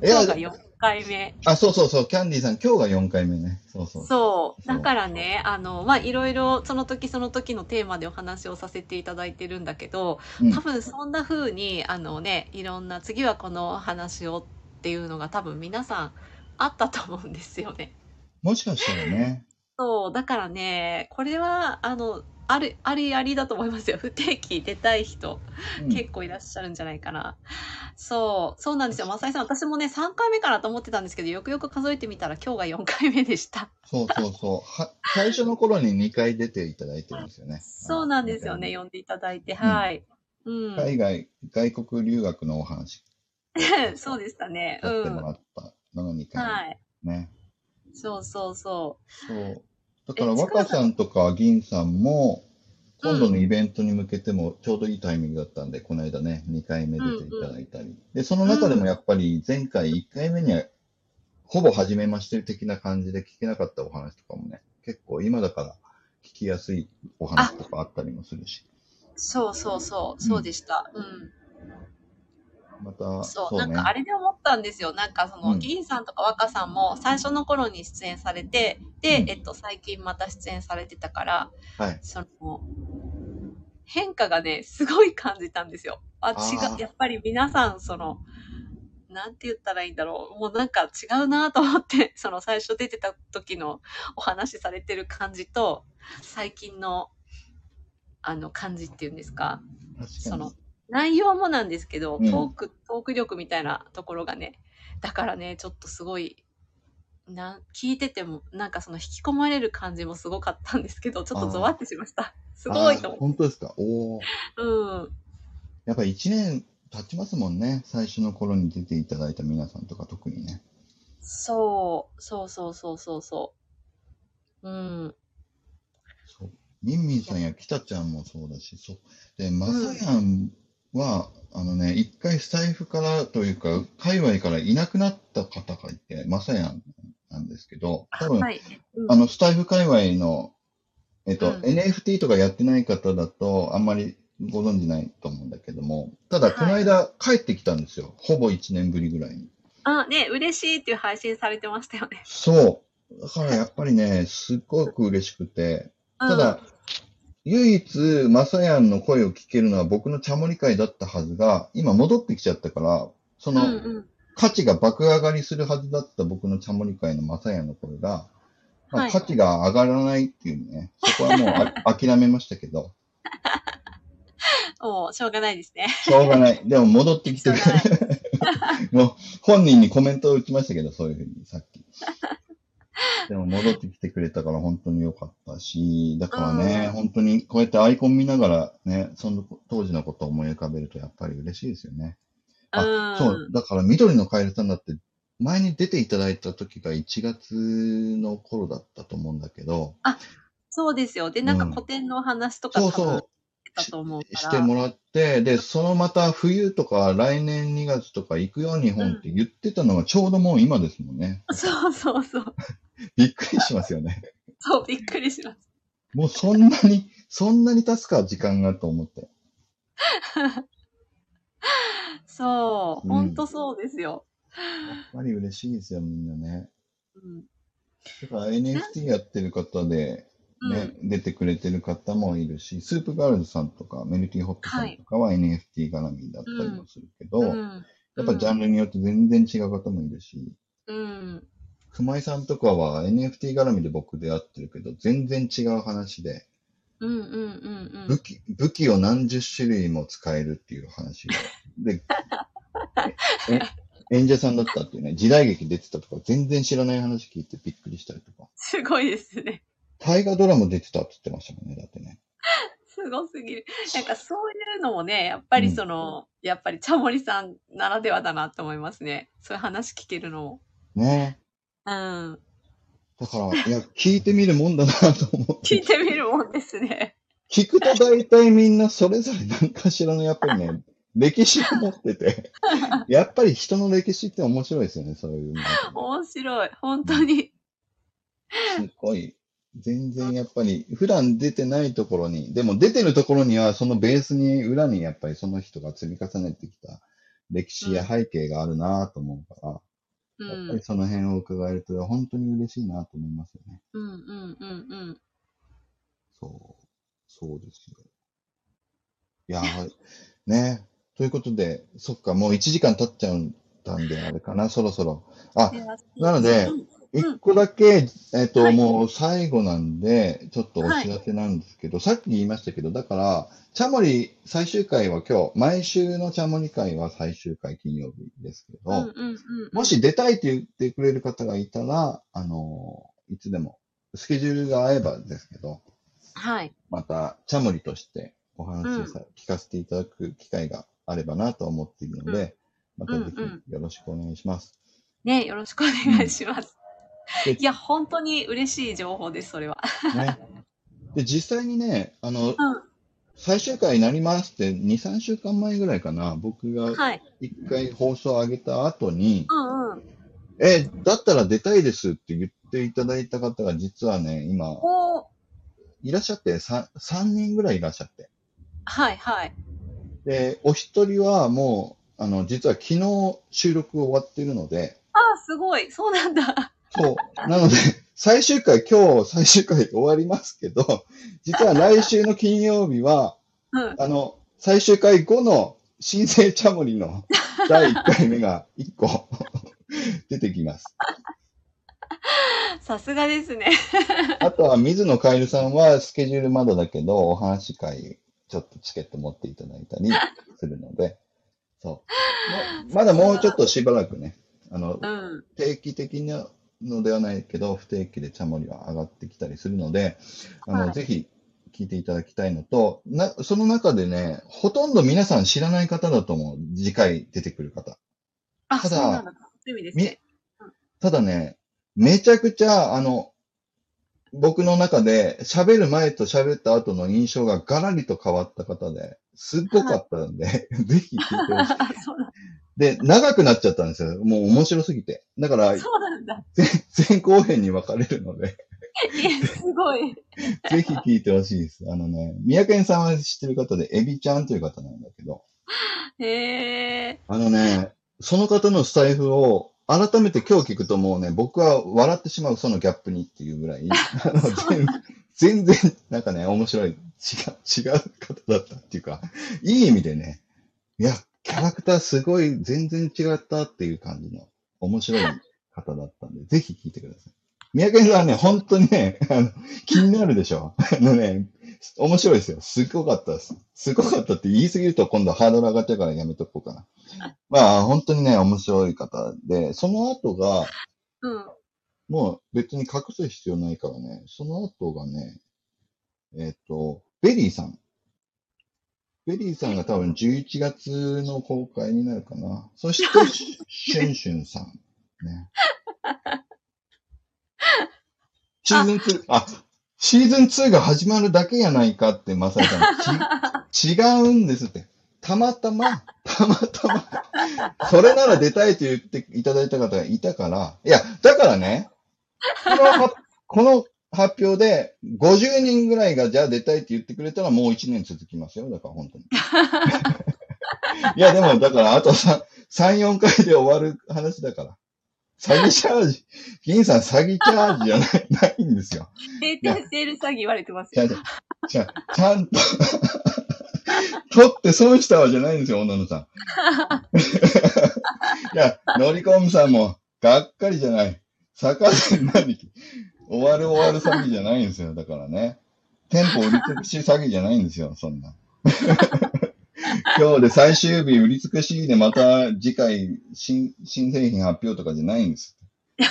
いや、 今日がよんかいめ。 あ、そうそうそう、キャンディーさん、今日がよんかいめね。そうそうそう。 そう。だそう。 からね、あの、まあ、いろいろその時その時のテーマでお話をさせていただいてるんだけど、多うん。 分そんな風に、あのね、いろんな次はこの話をっていうのが多分皆さんあったと思うんですよね。 もしかしたらね。 そう、だからね、これは、あの、ある、ありありだと思いますよ。不定期出たい人、 うん。 結構いらっしゃるんじゃないかな。そう、そうなんですよ。 確かに。 マサイさん、私もね、さんかいめかなと思ってたんですけど、よくよく数えてみたら今日がよんかいめでした。 そうそうそう。は、最初の頃ににかい出ていただいてるんですよね。あそうの、 なんですよね。 にかいめ。 呼んでいただいて、 うん。 はい。うん。 海外、外国留学のお話を確そうかでしたね。 させてもうん。 らったのがにかいめ。 はい。 ね。 そうそうそそう。だう。え、 からちくわさん、 若さんとか銀さんも、 うん、 今度のイベントに向けてもちょうどいいタイミングだったんで、この間ね、にかいめうん、 出ていただいたり。で、そのうん、うん。 中でもやっぱり前回いっかいめにはほぼ初めまして的な感じで聞けなかったお話とかもね、結構今だから聞きやすいおあ、 話とかあったりもするし。 そうそうそう、 うん。 そうでした。うん。 また、 そう、なんかあそうね。 れで思ったんですよ。なんかその、 うん。 銀さんとか若さんも最初の頃に出演されて、で、 うん。 えっと、最近また出演されてたから、 はい。 その、変化がね、すごい感じたんですよ。あ、違う、 あやっぱり皆さん、その、なんて言ったらいいんだろう。もうなんか違うなと思って、その最初出てた時のお話しされてる感じと、最近のあの感じっていうんですか。 あ、確かそのに。 内容もなんですけど、 うん。 トーク、トーク力みたいなところがね、だからね、ちょっとすごい、な、聞いてても、なんかその引き込まれる感じもすごかったんですけど、ちょっとゾワっあてしました。すあ、ああ、 ごいと思って。 本当ですか。おお。 うん。 やっぱりいちねん経ちますもんね。最初の頃に出ていただいた皆さんとか特にね。 そう、そうそうそうそうそう。うん。 そう。ミンミンいや、 さんやキタちゃんもそうだし、そう。で、マサうん。 ヤンは、あのね、一回スタイフからというか、界隈からいなくなった方がいて、マサヤンなんですけど、多分、 はい。うん。 あの、スタイフ界隈の、えっと、 うん。 エヌエフティー とかやってない方だと、あんまりご存知ないと思うんだけども、ただ、このはい。 間帰ってきたんですよ。ほぼいちねんぶりぐらいに。 あ、ね、嬉しいっていう配信されてましたよね。 そう。だからやっぱりね、すっごく嬉しくて、 うん。 ただ、唯一、マサヤンの声を聞けるのは僕のチャモリ会だったはずが、今戻ってきちゃったから、そうんのうん。 価値が爆上がりするはずだった僕のチャモリ会のマサヤンの声が、まあ、 はい。 価値が上がらないっていうね、そこはもうあ諦めましたけど、 もう、しょうがないですね。 しょうがない。でも戻ってきてくしょうがない。 れ。もう本人にコメントを打ちましたけど、そういうふうにさっき。でも戻ってきてくれたから本当に良かったし、だうからね、 ん。 本当にこうやってアイコン見ながらね、その当時のことを思い浮かべるとやっぱり嬉しいですよね。 うあ、そう、 ん。 だから緑のカエルさんだって前に出ていただいた時がいちがつの頃だったと思うんだけど、 あ、そうですよ。で、なんかうん。 古典のお話とか多分、 そうそしてう、し、 たと思うから。 してもらって、で、そのまた冬とか来年にがつとか行くよ日本って言ってたのがちょうどもう今ですもんね。 うん。 だからそうそうそう。 びっくりしますよね。 そう、びっくりします。 もうそんなに、そんなに経つか、時間がと思って。 そう、 うん。 ほんとそうですよ。 やっぱり嬉しいですよ、みんなね。 うん。 だからなエヌエフティー やってる方で、ね、 うん。 出てくれてる方もいるし、スープガールズさんとか、メルティーホットさはい。 んとかは エヌエフティー 絡みだっうたりもん。 するけうど、 ん。 やっぱジャうん。 ンルによって全然違う方もいるし、 うん。 熊井さんとかは エヌエフティー 絡みで僕出会ってるけど、全然違う話で、 うんうんうんうん。 武器、武器を何十種類も使えるっていう話を。で、え、え演者さんだったっていうね、時代劇出てたとか、全然知らない話聞いてびっくりしたりとか。 すごいですね。 大河ドラマ出てたって言ってましたもんね、だってね。 すごすぎる。なんかそういうのもね、やっぱりうん。 その、やっぱり茶森さんならではだなと思いますね。そういう話聞けるのも。 ねうん。 え。だから、いや、聞いてみるもんだなと思ってて。 聞いてみるもんですね。 聞くと大体みんなそれぞれ何かしらのやっぱりね、歴史を持ってて、やっぱり人の歴史って面白いですよね、そういうのでね。 面白い。本うん。 当に。 すごい。全然やっぱり、普段出てないところに、でも出てるところには、そのベースに、裏にやっぱりその人が積み重ねてきた歴史やうん。 背景があるなと思うから、 うやっぱりん。 その辺を伺えると本当に嬉しいなと思いますよね。 うんうんうんうん。 そう、そうですよ。いやー、ね。ということで、そっか、もういちじかん経っちゃったんで、あれかな、そろそろ。あ、 いや、そうです。うなので、 ん。 一うん。 個だけ、えっと、 はい。 もう最後なんで、ちょっとおはい。 知らせなんですけど、さっき言いましたけど、だから、チャモリ最終回は今日、毎週のチャモリ会は最終回金曜日ですけど、 うんうんうんうん。 もし出たいって言ってくれる方がいたら、あの、いつでも、スケジュールが合えばですけど、 はい。 また、チャモリとしておうん。 話しさ、聞かせていただく機会があればなと思っているのうん。 で、まうたぜひんうん。 よろしくお願いします。 ね、よろしくお願いうん。 します。 で、 いや、本当に嬉しい情報です、それは。 ね。で、実際にね、あの、 うん。 最終回になりますってに、さんしゅうかんまえぐらいかな、僕がはい。 一回放送を上げた後に、 うんうん。 え、だったら出たいですって言っていただいた方が実はね、今、 おー。 いらっしゃって、さん、さんにんぐらいいらっしゃって。 はいはい。 で、お一人はもう、あの、実は昨日収録終わっているので、 ああ、すごい。そうなんだ。 そう。なので、最終回、今日最終回終わりますけど、実は来週の金曜日は、 うん。 あの、最終回後の新生チャモリのだいいっかいめがいっこ出てきます。 さすがですね。 あとは水野カエルさんはスケジュールまだだけど、お話会、ちょっとチケット持っていただいたりするので、そう。もうまだもうちょっとしばらくね、あの、 うん。 定期的なのではないけど、不定期でチャモリは上がってきたりするので、あの、 はい。 ぜひ聞いていただきたいのと、な、その中でね、ほとんど皆さん知らない方だと思う。次回出てくる方。 あ、 ただ、 そうなんだ。楽しみですみ、 ね。うん。 ただね、めちゃくちゃ、あの、僕の中で喋る前と喋った後の印象がガラリと変わった方で、すっごはい。 かったんで、ぜひ聞いてほしい。 そうなんで、長くなっちゃったんですよ。もう面白すぎて。だから、 そうなんだ。 前前後編に分かれるので、 え、すごい。 ぜひ聞いてほしいです。あのね、宮健さんは知ってる方で、エビちゃんという方なんだけど、 へえ。 あのね、その方のスタイフを改めて今日聞くともうね、僕は笑ってしまうそのギャップにっていうぐらい、あのそう全全然、なんかね、面白い、違う、違う方だったっていうか、いい意味でね、いや、キャラクターすごい全然違ったっていう感じの面白い方だったんで、ぜひ聞いてください。宮健さんはね、本当にね、あの、気になるでしょ。あのね、面白いですよ。すごかったです。すごかったって言い過ぎると今度ハードル上がっちゃうからやめとこうかな。まあ、本当にね、面白い方で、その後が、 うん。 もう別に隠す必要ないからね、その後がね、えっと、ベリーさん。ベリーさんが多分じゅういちがつの公開になるかな。そして、シュンシュンさん。ね。シーズンツー、あ、シーズンツーが始まるだけやないかって、まさやさん、ち、違うんですって。たまたま、たまたま、それなら出たいと言っていただいた方がいたから、いや、だからね、このは、この発表でごじゅうにんぐらいがじゃあ出たいって言ってくれたらもういちねん続きますよ。だから本当に。いや、でも、だからあとさん、よんかいで終わる話だから。詐欺チャージ、銀さん詐欺チャージじゃない、ないんですよ。 閉いや、 店セール詐欺言われてますよ。 ちゃんと、ちゃん、ちゃんと取って損したわじゃないんですよ、女のさん。いや、乗り込むさんも、がっかりじゃない。逆手に何終わる終わる詐欺じゃないんですよ。だからね。店舗売り尽くし詐欺じゃないんですよ、そんな。今日で最終日売り尽くしでまた次回新、新製品発表とかじゃないんです。い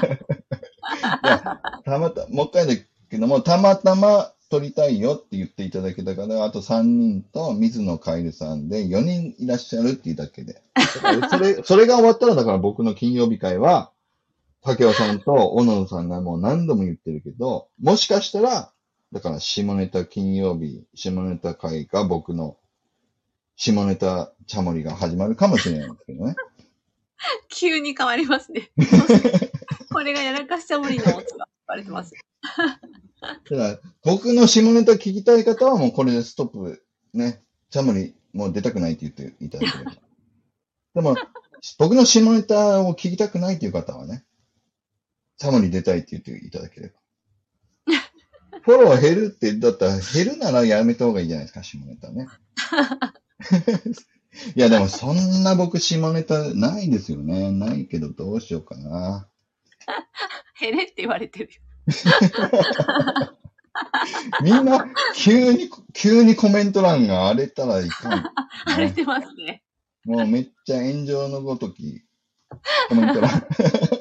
や、たまた、もう一回だけども、たまたま撮りたいよって言っていただけた方が、あとさんにんと水野カエルさんでよにんいらっしゃるっていうだけで。だからそれ、それが終わったら、だから僕の金曜日会は、竹尾さんと小野さんがもう何度も言ってるけど、もしかしたら、だから下ネタ金曜日、下ネタ会が僕の下ネタチャモリが始まるかもしれないんですけどね。 急に変わりますね。そしてこれがやらかしちゃ無理のオチが言われてます。 だから僕の下ネタ聞きたい方はもうこれでストップね。チャモリもう出たくないって言っていただければ。でも、 僕の下ネタを聞きたくないという方はね、サモに出たいって言っていただければ。フォロー減るって、だったら減るならやめた方がいいじゃないですか、下ネタね。いや、でもそんな僕下ネタないですよね。ないけどどうしようかな。 減れって言われてるよ。 みんな、急に、急にコメント欄が荒れたらいかん、ね。 荒れてますね。 もうめっちゃ炎上のごとき、コメント欄。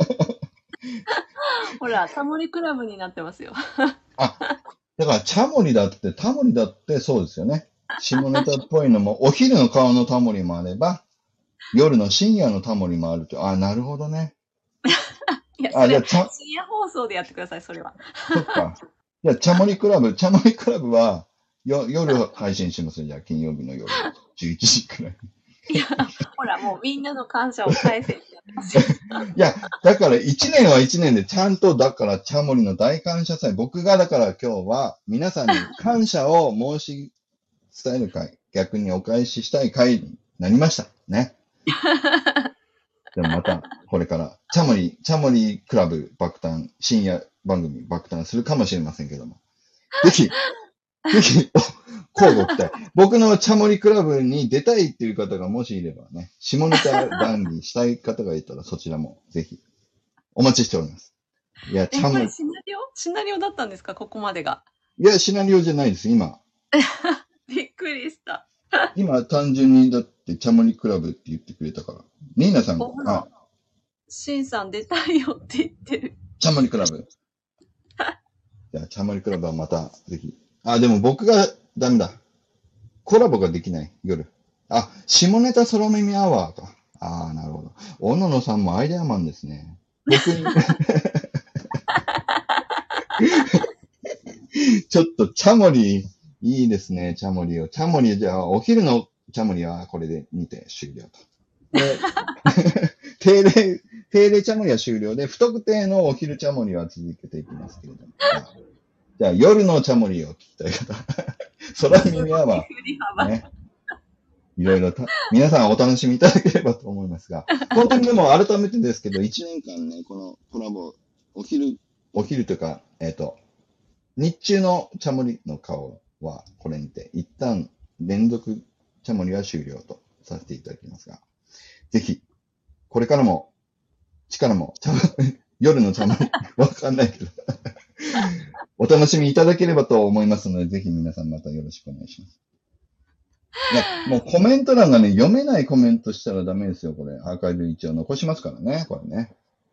ほら、タモリクラブになってますよ。 あ、だから、チャモリだって、タモリだってそうですよね。下ネタっぽいのも、お昼の顔のタモリもあれば、夜の深夜のタモリもあると。あ、なるほどね。 いや、そあ、じれゃあ、ちゃ、 深夜放送でやってください、それは。 そっか。じゃあ、チャモリクラブ、チャモリクラブは、よ、夜配信しますよ。じゃあ、金曜日の夜、じゅういちじくらい。 いや、ほら、もうみんなの感謝を返せってやってますよ。 いや、だから一年は一年でちゃんと、だから、チャモリの大感謝祭、僕がだから今日は皆さんに感謝を申し伝える会、逆にお返ししたい会になりました。ね。でもまた、これから、チャモリ、チャモリクラブ爆誕、深夜番組爆誕するかもしれませんけども。ぜひ、ぜひ、交互期待。僕のチャモリクラブに出たいっていう方がもしいればね、下ネタ談義したい方がいたらそちらもぜひお待ちしております。いや、チえ、 ャモリ、 これシナリオシナリオだったんですか、ここまでが。 いや、シナリオじゃないです、今。 びっくりした。 今、単純にだってチャモリクラブって言ってくれたから。ニーナさんが、あ、 シンさん出たいよって言ってる。 チャモリクラブ。じゃあ、チャモリクラブはまた、ぜひ。あ、でも僕がダメだ。コラボができない、夜。あ、下ネタ空耳アワーか。ああ、なるほど。小野野さんもアイデアマンですね。僕に。ちょっと、チャモリ、いいですね、チャモリを。チャモリ、じゃあ、お昼のチャモリはこれで見て終了と。で、定例、定例チャモリは終了で、不特定のお昼チャモリは続けていきますけれども。じゃあ、夜のチャモリを聞きたい方。空耳アワー。ね。いろいろと、皆さんお楽しみいただければと思いますが、本当にでも改めてですけど、いちねんかんね、このコラボ、お昼、お昼というか、えっと、日中のチャモリの顔はこれにて、一旦連続チャモリは終了とさせていただきますが、ぜひ、これからも、力も、チャモ夜のチャモリ、わかんないけど、お楽しみいただければと思いますので、ぜひ皆さんまたよろしくお願いします。いや、もうコメント欄がね、読めないコメントしたらダメですよ、これ。アーカイブ一応残しますからね、これね。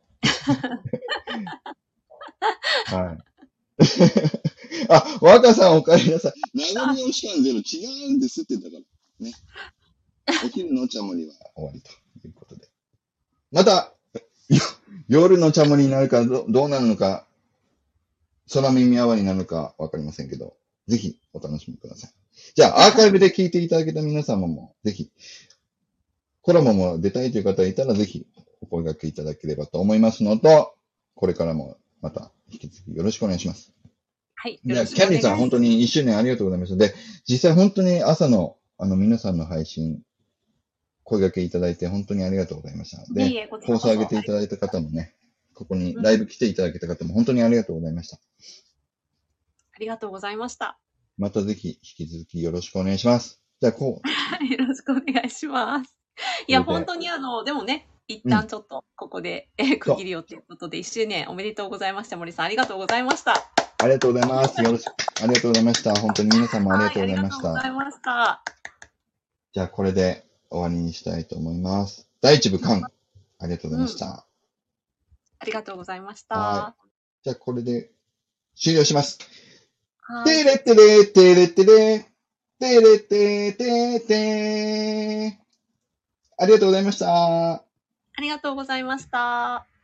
はい。あ、若さんお帰りなさい。長見をしたんゼロ違うんですってだからね。お昼のチャモリは終わりということで。また、夜のチャモリになるかど、どうなるのか、空耳アワーになるのかわかりませんけど、ぜひお楽しみください。じゃあ、アーカイブで聞いていただけた皆様も、ぜひ、コラボも出たいという方いたら、ぜひ、お声掛けいただければと思いますのと、これからもまた、引き続きよろしくお願いします。 はい。 じゃあ、キャンディーさん、本当にいっしゅうねんありがとうございました。で、実際本当に朝の、あの、皆さんの配信、声掛けいただいて、本当にありがとうございました。で、 いいえこち放らこそ送上げていただいた方もね、ここにライブ来ていただけた方も本当にありがとうございました。 ありがとうございました。 またぜひ引き続きよろしくお願いします。じゃあ、こう。よろしくお願いします。いや、本当にあの、でもね、一旦ちょっとここで、うん、え区切りよということで、いっしゅうねんおめでとうございました。森さん、ありがとうございました。 ありがとうございます。よろしく、ありがとうございました。本当に皆さんもありがとうございました。 はい、ありがとうございました。 じゃあ、これで終わりにしたいと思います。だいいち部完、ありがとうございました、うん。 ありがとうございました。 はい。じゃあ、これで終了します。てれてれてれてれてれてててありがとうございました。 ありがとうございました。